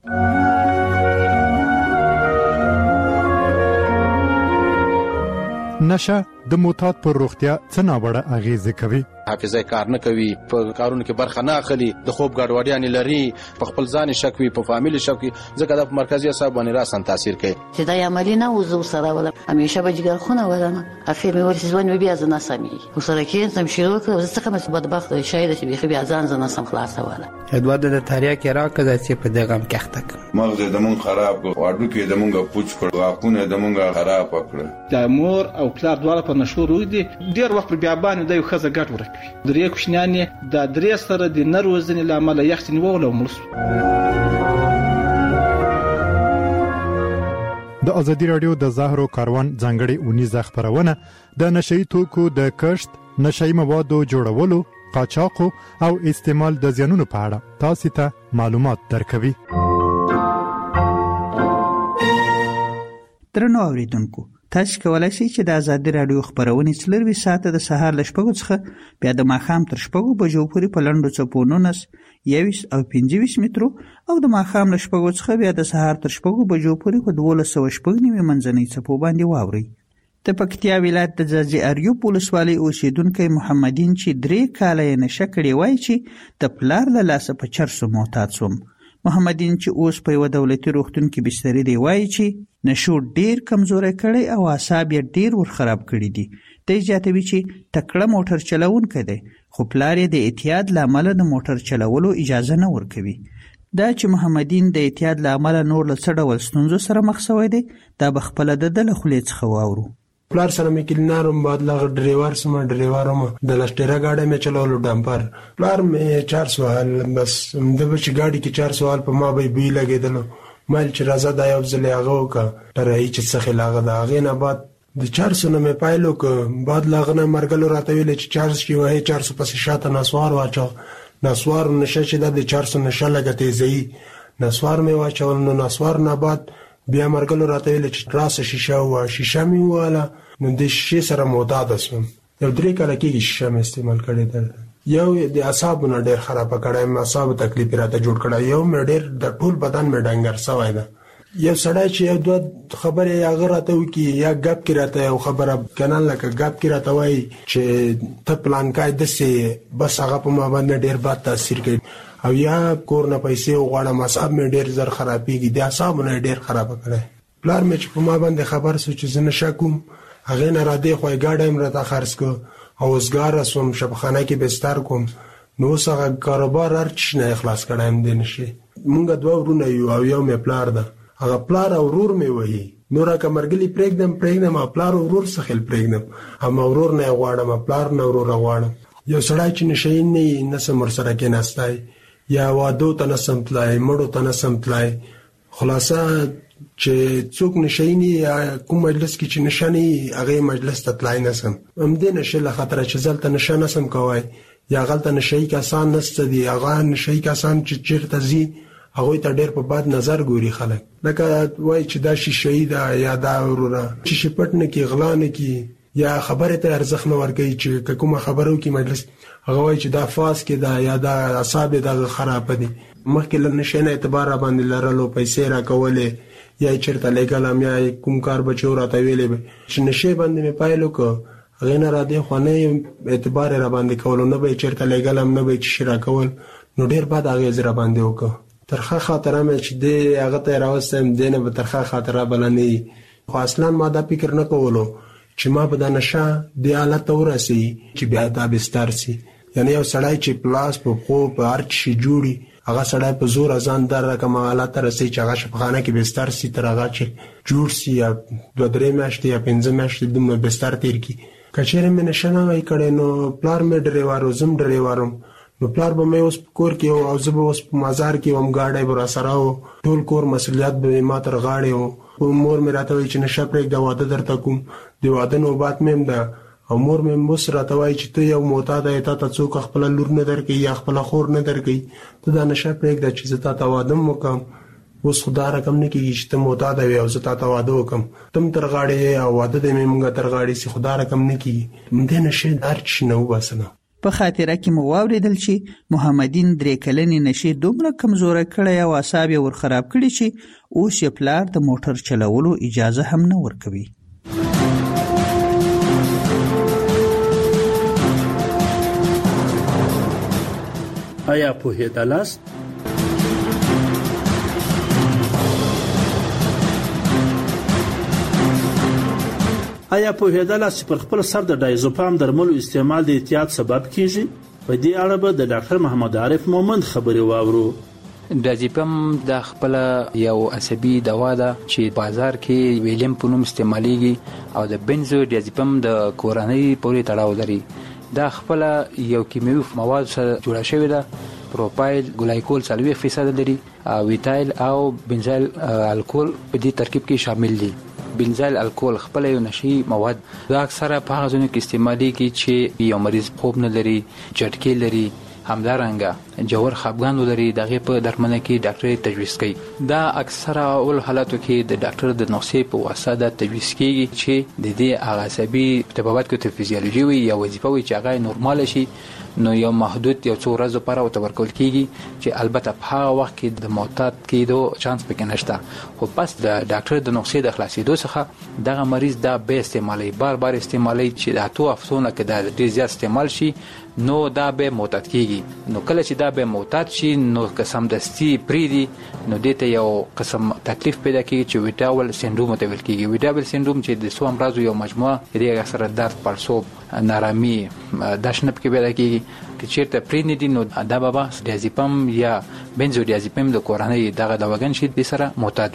Speaker 5: نشه د معتاد پر روغتیا څه ناوړه اغیزه کوي.
Speaker 9: حافظه کار نه کوي، په کارونو کې برخه نه اخلي، د خوب ګډوډیاں لري، په خپل ځان شک وي، په فامیل شک وي، ځکه د مرکزی اعصاب باندې راسن تاثیر کوي.
Speaker 11: چې دا عملی نه وزو سره ولا همیشه بجګر خونه ولنه اخر مې ورسې ځوان بیا زنه سمي وسره کې سم شروع کړ ځکه مې بدبخت شاید چې بیا ځان زنه سم خلاص ولا
Speaker 14: ادواد د تاریخ کې راکړه چې په دغه کښتک
Speaker 15: مغز د مون خراب کړ، واډو کې د مونږه پوچ کړ، واقونه د مونږه خراب کړ.
Speaker 16: د مور او پلار دواړه په نشو روي دي ډیر وخت بیا باندې د یو خزه ګټ ورکوي. درې کوشنیانې د درې سره د نروزنې لامل یختنی وولو ملس.
Speaker 5: د ازادي رادیو د زهرو کاروان ځانګړي اونیزه خبرونه د نشئی توکو د کښت، نشئی موادو جوړولو، قاچاقو او استعمال د زیانونو په اړه تاسو ته معلومات درکوي.
Speaker 23: درنو اوریدونکو تاسو کولای شئ چې د ازادي رادیو خبرونه څلروي ساعته د سهار ل 6 څخه بیا د ماښام تر 6 بجو پورې په لنډو څپو 19 21 او 25 مترو او د ماښام ل 6 څخه بیا د سهار تر 6 بجو پورې په 1290 منځنۍ څپو باندې واوري. د پکتیا ولایت د ځاځي اریوب ولسوالۍ اوسیدونکو محمدین چې 3 کاله یې نشه کړې وای چې د پلار له لاسه په چرسو معتاد شوم. محمدین چې اوس په یو دولتي روغتون کې بستر دی وایي چې نشو ډیر کمزوري کړي او اعصاب یې ډیر ور خراب کړي دي. د اجازه چې تکړه موټر چلاونکو دی خو پلار یې د اعتیاد لامل د موټر چلولو اجازه نه ورکوي. دا چې محمدین د اعتیاد لامل نور له څه ډول ستونزو سره مخ شوی دی دا بخپله د خولې څخه واورو.
Speaker 27: پلار سره مې کلینارم بعد لغه ډرایور سم ډرایورم د لشتره گاډي مې چلولو ډمپر پلار مې 4 سوال بس د بچ گاډي کې 4 سوال په ما به بي لګیدل مال چې راځه دا یو ځل هغه وکړه ترې چې څه خلاغه دا غینه بعد د 400 نه مې پایلو ک بعد لاغنه مرګلو راته ویل چې 400 کې وای 400 پس شاته نسوار واچو نسوار نشه چې د 400 نشه لګته زی نسوار مې واچول نو نسوار نه بعد بیا مرګلو راته ویل چې راسه شیشه وا شیشه مې واله نو د شیشه سره معتاد اسم یو 3 کال کې شیشه مې استعمال کړې ده یو د اعصابونو ډېر خراب کړای مې اعصاب تکلیف راته جوړ کړای یو مې ډېر د ټول بدن مې ډنګر سوای ده یو سړی چې یو دوه خبره هغه راته وکي یا غاب کې راته یو خبره کنه لکه غاب کې راته وای چې ته پلان کای دسه بس هغه په ما باندې ډېر بد تاثیر کوي او یا کور نه پیسې وغواړم اعصاب مې ډېر زر خرابېږي د اعصابونو ډېر خراب کړای پلار مې چې په ما باندې خبر سو چې زنه شکوم هغه نه را دي خو ګاډم راته خرڅ کو او وزګار اسوم شبخانه کې بستر کوم نو څنګه کاروبار ارچ نه اخلاص کړم دین شي مونږ دوه ورونه یو مې پلار ده هغه پلار او ورور مې وਹੀ نور کا مرګلی پرېګدم پلار او ورور څخه پرېګدم هم ورور نه غواړم پلار نه ورور غواړم یو سړی چې نشین نه سمر سره کې نستای یا وادو ته نسم تلای مړو ته نسم تلای خلاصه چې څوک نشینی یا کوم مجلس کې چې نشانی هغه مجلس ته تلای نسم هم دې نشه له خطر چې ځلته نشه نسم کوای یا غلطه نشي کسان نست دي هغه نشي کسان چې چیرته زی هغه ته ډېر په باد نظر ګوري خلک لکه وای چې دا شي شهید یا دا ورونه چې شپټ نه کې غلا نه کې یا خبره ته ارزښت نه ورګي چې کومه خبرو کې مجلس هغه وای چې دا فاس کې دا یا دا اعصاب دا خراب دي مخکې لنشینه اعتبار باندې لرلو پیسې را کولې یا چیرته لګالم یا کوم کار بچو راته ویلې چې نشه باندې مې پایلو کو غینه را دي خو نه اعتبار را باندې کولو نه به چیرته لګالم نه به شرا کول نو ډېر بعد هغه زرا باندې وکړه ترخه خاطره مې چې دې هغه ته راوستم دینه به ترخه خاطره بلنې خو اصلا ما دا فکر نه کولو چې ما به د نشه د حالت ورسي چې بیا دا بستر سي یعنی یو سړی چې پلاس په خو په هر شي جوړي هغه سړی په زور ځان در رقم حالت رسي چې هغه شپخانه کې بستر سي تر هغه چې جوړ سي یا 2-3 میاشتې یا 5 میاشتې د بستر تیر کی کچېره مې نشنه وای کړي نو پلار مې ډریوارو زم ډریوارم نو پلار به مې اوس کور کې او زه به اوس په مزار کې وم گاډي بر سره او ټول کور مسولیت به ما تر غاړې او مور مې راته وای چې نشه پرې د واده درته کوم د واده نو بات مې ده او مور مې مس راته وای چې ته یو معتاد ایت ته څوک خپل لور نه درکې یا خپل خور نه درکې ته دا نشه پرې د چې زتا ته واده وکم اوس خدای رقم نه کیږي چې ته معتاد وي او زتا ته واده وکم تم تر غاړې او واده دې مونږه تر غاړې سي خدای رقم نه کیږي مونږ نشه درچ نه وباسنه
Speaker 23: په خاطره کې مو واوریدل چې محمدین 3 کلنې نشي دومره کمزوره کړی او اعصاب یې ور خراب کړي چې اوس یې پلار د موټر چلولو اجازه هم نه ورکوي
Speaker 3: آیا پوهېدلاست آیا پوهېدلاست چې پر خپل سر د ډایزوپام درملو استعمال د احتیاط سبب کیږي؟ په دې اړه به د ډاکټر محمد عارف مومند خبرې واورو.
Speaker 6: ډایزوپام د خپل یو عصبي دوا ده چې بازار کې ویلیم په نوم استعمالېږي او د بنزو ډایزوپام د کورنۍ پورې تړاو لري. دا خپل یو کیمیاوي مواد سره جوړه شوې ده. پروپایل ګلایکول 40% لري او ویتایل او بنزایل الکول په دې ترکیب کې شامل دي. بنزایل الکول خپل یو نشي مواد دا اکثره په هغه ځینو کې استعمالېږي چې یو مریض خوب نه لري، جټکې لري، همدارنګه جوړ خپګان ولري، دغه په درملنه کې ډاکټر تجویز کوي. دا اکثره اول حالاتو کې د ډاکټر د نسخې په واسطه د تجویز کیږي چې د دې عصبي ارتباطات کې د فزیولوژي وي یا وظیفه وي چې هغه نورمال شي، نو یو محدود یو څو ورځې لپاره او تورکول کیږي چې البته په هغه وخت کې د معتاد کېدو چانس پکې نشته. خو پس د ډاکټر د نسخې د خلاصېدو څخه دغه مریض دا به استعمالي بار استعمالي چې د 8 هفتو کې د ډیر زیات استعمال شي نو دا به معتاد کیږي. نو کله چې دا به معتاد شي نو قسم دستی پریدي نو دته یو قسم تکلیف پیدا کیږي چې ویټاول سندروم ته ویل کیږي. ویټاول سندروم چې د سو امراض یو مجموعه دی سره درد، پړسوب، نارامي، داشنب کې پیدا کیږي. چې چیرته پرینې دي نو دا بابا ډایزوپام یا بنزودیازپام د کورنۍ دغه دواګان شي د سره معتاد وي.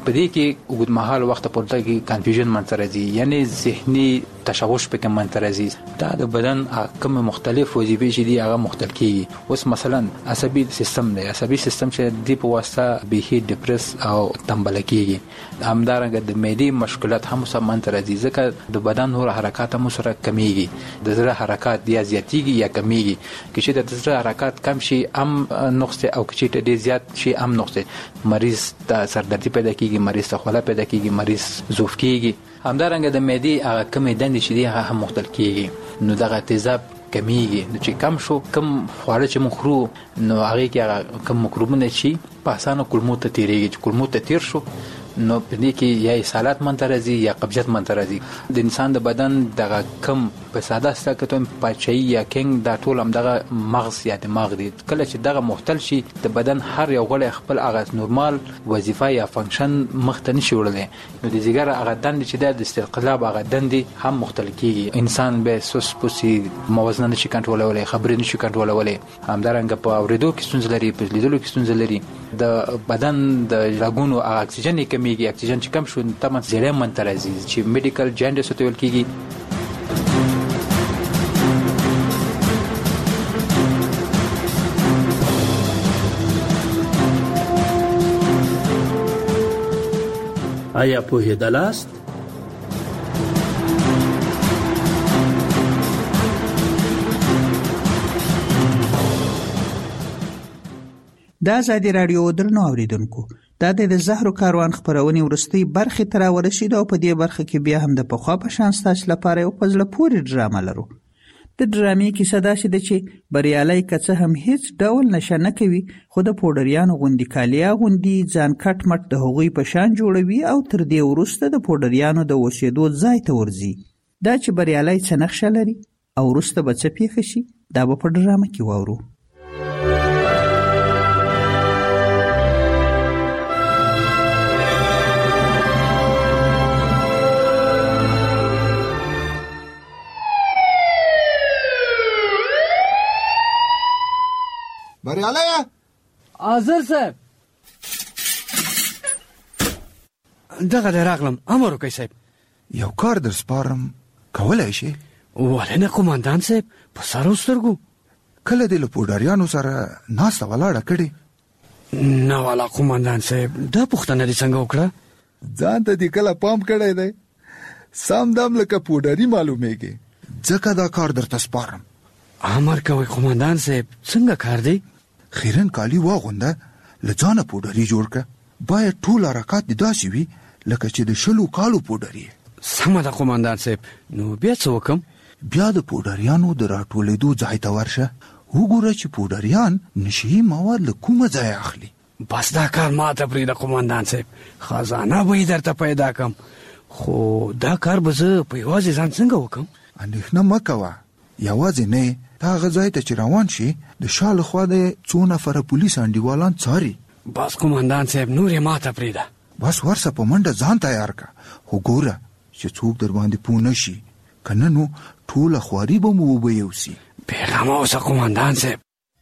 Speaker 6: په دې کې اوږدمهال وخت پورته کې کنفیوژن منځ راځي، یعنی ذهني تشوش پکې منځ راځي. دا د بدن کوم مختلف وظیفې چې دي هغه مختل کیږي. اوس مثلا عصبي سیستم دی، عصبي سیستم چې د په واسطه به ډیپریس او تنبل کیږي. همدارنګه د معدې مشکلات هم سره منځ راځي، ځکه د بدن نور حرکات هم سره کمیږي، د زړه حرکات یا زیاتیږي یا کمیږي. که چې د زړه حرکات کم شي هم نقص او که چې ډېر زیات شي هم نقص. مریض ته سردردي پیدا کیږي، مریض ته خوله پیدا کیږي، مریض ضعف کیږي. همدارنګه د معدې هغه کمې دندې چې دي هغه هم مختل کیږي. نو دغه تیزاب کمیږي. نو چې کم شو، کم خواړه چې موږ خورو نو هغې کې هغه کم مکروبونه چې په اسانه کولمو ته تېرېږي. چې کولمو ته تېر شو نو په دې کې یا اسهالات منځته راځي یا قبضیت منځته راځي. د انسان د بدن دغه کم په ساده سترګه کتو پاچایي یا کینګ دا ټول همدغه مغز یا دماغ دی. کله چې دغه مختل شي د بدن هر یو غړی خپل هغه نورمال وظیفه یا فنکشن مخته نشي وړلی، نو د ځیګر هغه دندې چې د استقلاب هغه دندې هم مختل کیږي. انسان به سوس پوسي، موازنه نشي کنټرولولی، خبرې نشي کنټرولولی. همدارنګه په اورېدو کې ستونزه لري، په لیدلو کې ستونزه لري. د بدن د رګونو اکسیجن یې کمیږي. اکسیجن چې کم شو تمن زیړی منځته راځي چې میډیکل جانډس ورته ویل کیږي.
Speaker 3: آیا پوهېدلاست؟
Speaker 23: د ازادي راډیو درنو اوریدونکو، دا د زهرو کاروان خپرونې وروستۍ برخې ته راورسېدو او په دې برخه کې بیا هم د پخوا په شان ستاسو لپاره یو په زړه پورې ډرامه لرو. د ډرامې کیسه داسې ده چې بریالی که څه هم هیڅ ډول نشه نه کوي، خو د پوډریانو غوندې کالي اغوندي، ځان کټ مټ د هغوی په شان جوړوي او تر دې وروسته د پوډریانو د اوسېدو ځای ته ورځي. دا چې بریالی څه نقشه لري او وروسته به څه پیښه شي، دا به په ډرامه کې واورو.
Speaker 1: بریالیه
Speaker 17: حاضر صاحب، دغه دی راغلم. امر وکړئ صاحب.
Speaker 1: یو کار در سپارم، کولی شي؟
Speaker 17: ولې نه قومندان صاحب، په سر او سترګو.
Speaker 1: کله دې له پوډریانو سره ناسته ولاړه کړې؟
Speaker 17: نه والا قومندان صاحب، دا پوښتنه دې څنګه وکړه؟
Speaker 1: ځان ته دې کله پام کړی دی؟ سم دم لکه پوډري معلومیږي، ځکه دا کار درته سپارم.
Speaker 17: امر کوئ قومندان صاحب، څنګه کار دی؟
Speaker 1: خیرن کالی واغونده، له ځانه پوډري جوړ کړه. باید ټول حرکات دې داسې وي لکه چې د 20 کالو پوډري.
Speaker 17: سمه ده قومندان صاحب، نو بیا څه وکم؟
Speaker 1: بیا د پوډریانو د راټولېدو ځای ته ورشه، وګوره چې پوډریان نشي مواد له کومه ځای اخلي.
Speaker 17: بس دا کار ماته پرېږده قومندان صاحب، خزانه به یې درته پیدا کم. خو دا کار به زه په یوازې ځان څنګه وکم؟
Speaker 1: اندېښنه مه کوه، یوازې نه، تا هغه ځای ته چې روان شي د شا له خوا د 2 نفره پولیس انډیوالان څاري.
Speaker 17: بس قومندان صاحب، نور یې ماته پرېږده.
Speaker 1: بس ورسه په منډه ځان تیار کړه، خو ګوره چې څوک در باندې پوه نه شي، که نه نو ټوله خواري به مو وبه یوسي.
Speaker 17: بېغمه اوسه قومندان صاحب.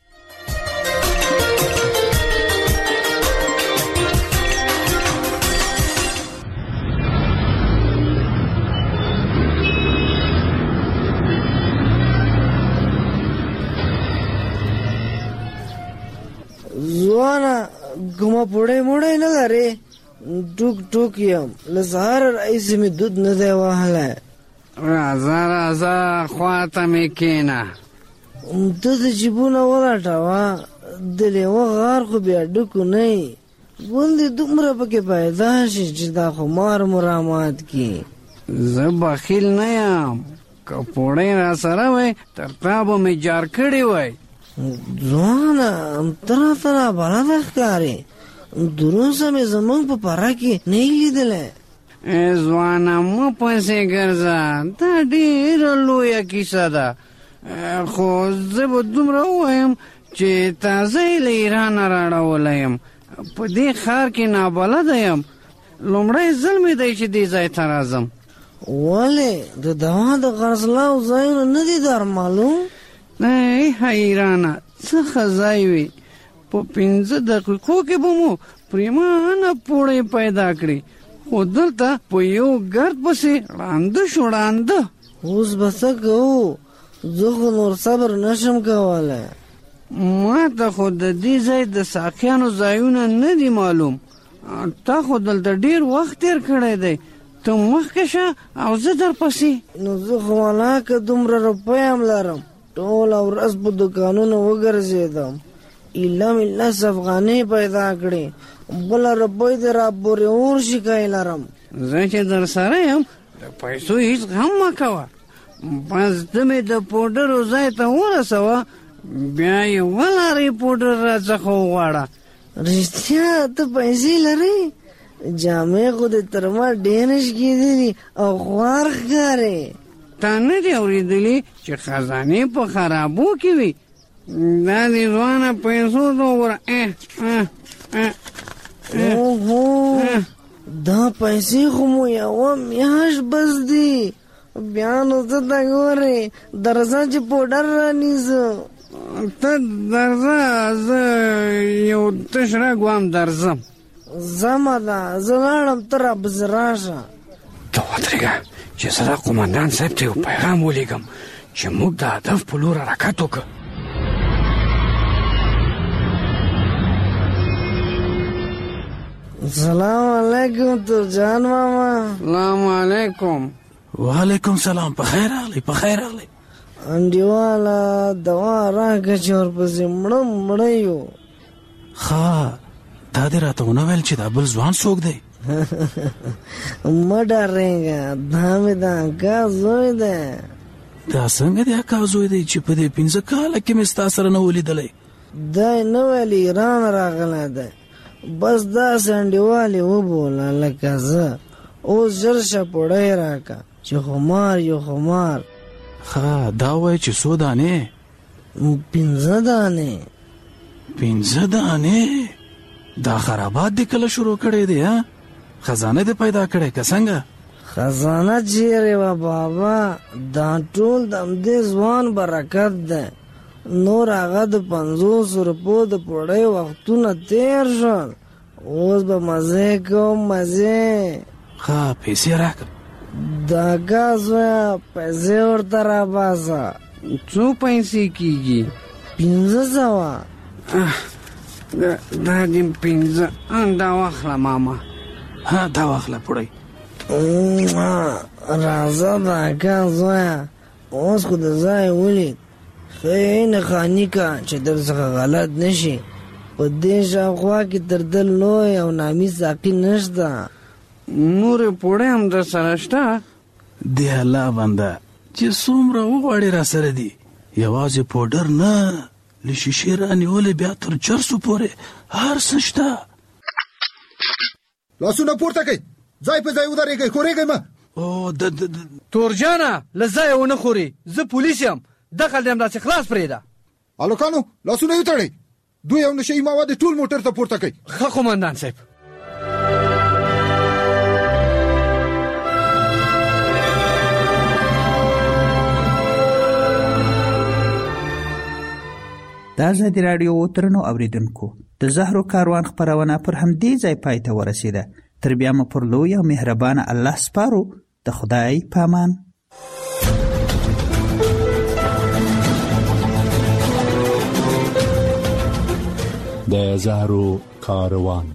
Speaker 26: ځوانه کومه پوړی موړی نه لرې؟ ټوک ټوک یم، له سهاره راهیسې مې دود نه دی وهلی.
Speaker 17: راځه راځه خواته مې کښېنه.
Speaker 26: ته د جیبونه ولټوه، د لیوه غار خو بیا ډکو نه یي، ګوندې دومره پکې پیدا شي چې دا خمار مو رامات کړي.
Speaker 17: زه بخیل نه یم، که پوړی را سره وی تر تا به مې جار کړی وی.
Speaker 26: ځوانه ته راته نابلده ښکارې، دروسه مې زمونږ په پره کې نه یې لیدلی.
Speaker 17: ځوانه مه پسې ګرځه، دا ډېره لویه کیسه ده، خو زه به دومره ووایم چې تازه یې له ایرانه راړولی یم. په دې ښار کې نابلده یم، لومړی ځل مې دی چې دې ځای ته راځم.
Speaker 26: ولې د دوا د خرڅلاو ځایونه نه دي در معلوم؟
Speaker 17: ای حیرانه، څه ښه ځای وي، په 5 دقیقو کې به مو پریمانه پوړې پیدا کړې، خو دلته په یو ګرد پسې ړانده شو ړانده.
Speaker 4: اوس به څه کوو؟ زه خو نور صبر نشم کولی.
Speaker 17: ما ته خو د دې ځای د ساقیانو ځایونه نه دي معلوم. تا خو دلته ډېر وخت تېر کړی دی، ته مخکې شه او زه در پسې.
Speaker 4: نو زه خو ولاکه دومره روپۍ هم لرم، ټوله ورځ په دوکانونو وګرځېدم، ایله مې 10 افغانۍ پیدا کړې، بله روپۍ دې راپورې ورشي که لرم.
Speaker 17: زه چې در سره یم د پیسو هېڅ غم مه کوه. بس ته مې د پوډرو ځای ته ورسوه، بیا یې ولارې پوډر را څخه وغواړه.
Speaker 4: رښتیا ته پیسې لرې؟ جامې خو دې تر ما ډېرې شکېدلي او خوار ښکارې.
Speaker 17: تا نه دې اورېدلي چې خزانې په خرابو کې وي؟ دا دې ځوانه پیسو ته وګوره.
Speaker 4: اوهو، دا پیسې خو مو یوه میاشت بس دي. بیا نو ته ته ګورې درځه چې پوډر رانیسه.
Speaker 17: ته درځه، زه یو تش رګ وام درځم.
Speaker 4: زمه ده، زه لاړم، ته راپسې راشه.
Speaker 17: ته ودرېږه چې زه د قومندان صاحب ته یو پیغام ولیږم چې موږ د هدف په لور حرکت وکړو.
Speaker 4: سلام علیکم ترجان ماما.
Speaker 17: سلام علیکم.
Speaker 7: وعلیکم سلام. په خیر راغلی، په خیر راغلی.
Speaker 4: انډیواله دوا راکړه چې ورپسې مړه یو.
Speaker 7: ښه، تا دې راته ونه ویل چې دا بل ځوان څوک دی؟
Speaker 4: مه ډارېږه، دا مې د اکا زوی دی.
Speaker 7: دا څنګه د اکا زوی دی چې په دې 15 کاله کې مې ستا سره نه ولیدلی؟
Speaker 4: دی نه ویل ایران راغلی دی، بس داسې انډیوال یې وبوله لکه زه. اوس ژر شه پوړی راکړه چې خمار یو خمار.
Speaker 7: ښه، دا وایي چې څو دانې؟
Speaker 4: 15 دانې.
Speaker 7: 15 دانې؟ دا خرابات دې کله شروع کړی دی؟ خزانه دې پیدا کړی که څنګه؟
Speaker 4: خزانه چیرې وه بابا، دا ټول د همدې ځوان برکت دی. نور هغه د 500 روپو د پوړۍ وختونه تېر شول، اوس به مزې کوم مزې.
Speaker 7: ښه، پیسې راکړه.
Speaker 4: د اکا زویه پیسې ورته راباسه.
Speaker 17: څو پیسې کېږي؟
Speaker 4: 1500.
Speaker 17: دا دې 15. دا واخله ماما.
Speaker 7: ها، دا واخله پوړۍ.
Speaker 4: راځه د اکا زویه، اوس خو د ځای ولید. ښه یې نښاني که چې در څخه غلط نه شي. په دې شاوخوا کې تر ده لوی او نامي ساقي نشته.
Speaker 17: نورې پوړۍ هم در سره شته؟
Speaker 7: د الله بنده چې څومره وغواړې را سره دي، یوازې پوډر نه، له شیشې رانیولې بیا تر چرسو پورې هر څه شته.
Speaker 1: لاسونه پورته کړئ، ځای په ځای ودرېږئ، ښورېږئ مه.
Speaker 18: تورجانه له ځایه ونه خورې، زه پولیس یم، دخل دې همداسې خلاص پرېږده.
Speaker 1: هلکانو لاسونه یې وتړئ، دوی او نشه یي مواد ټول موټر ته پورته کړئ.
Speaker 18: ښه قومندان صاحب.
Speaker 23: د ازادي راډیو درنو اوریدونکو، د زهرو کاروان خپرونه پر همدې ځای پای ته ورسېده. تر بیا مو پر لوی او مهربانه الله سپارو. د خدای پامان.
Speaker 19: د زهرو کاروان.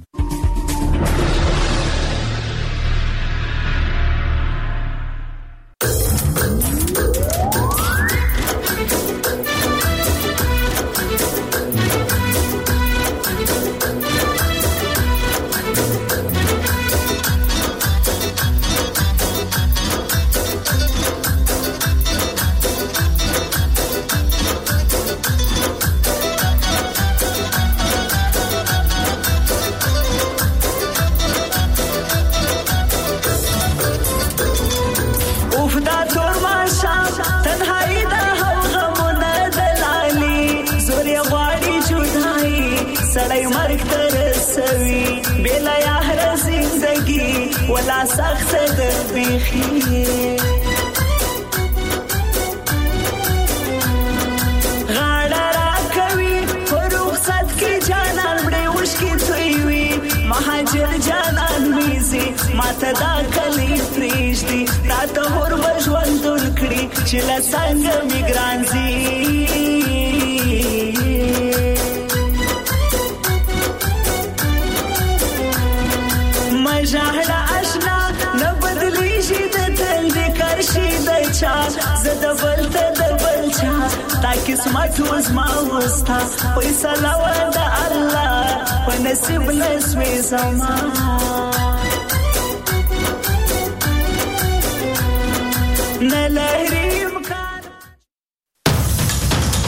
Speaker 20: ولا سخت دربیخی غاړه را کوي په رخصت کې جانان مړې وشکې توی وي ما ماته دا کلی پریږدي راته هور به ژوندون کړي چې له څنګه مې ګران ځي مه ژاړه اشنا نه بدلیږي د تل د کرشي د چا زه د بل ته د بل چا تا قسمت و زما وستا فیصله وه د الله په نصیب نسوې زما نه لهري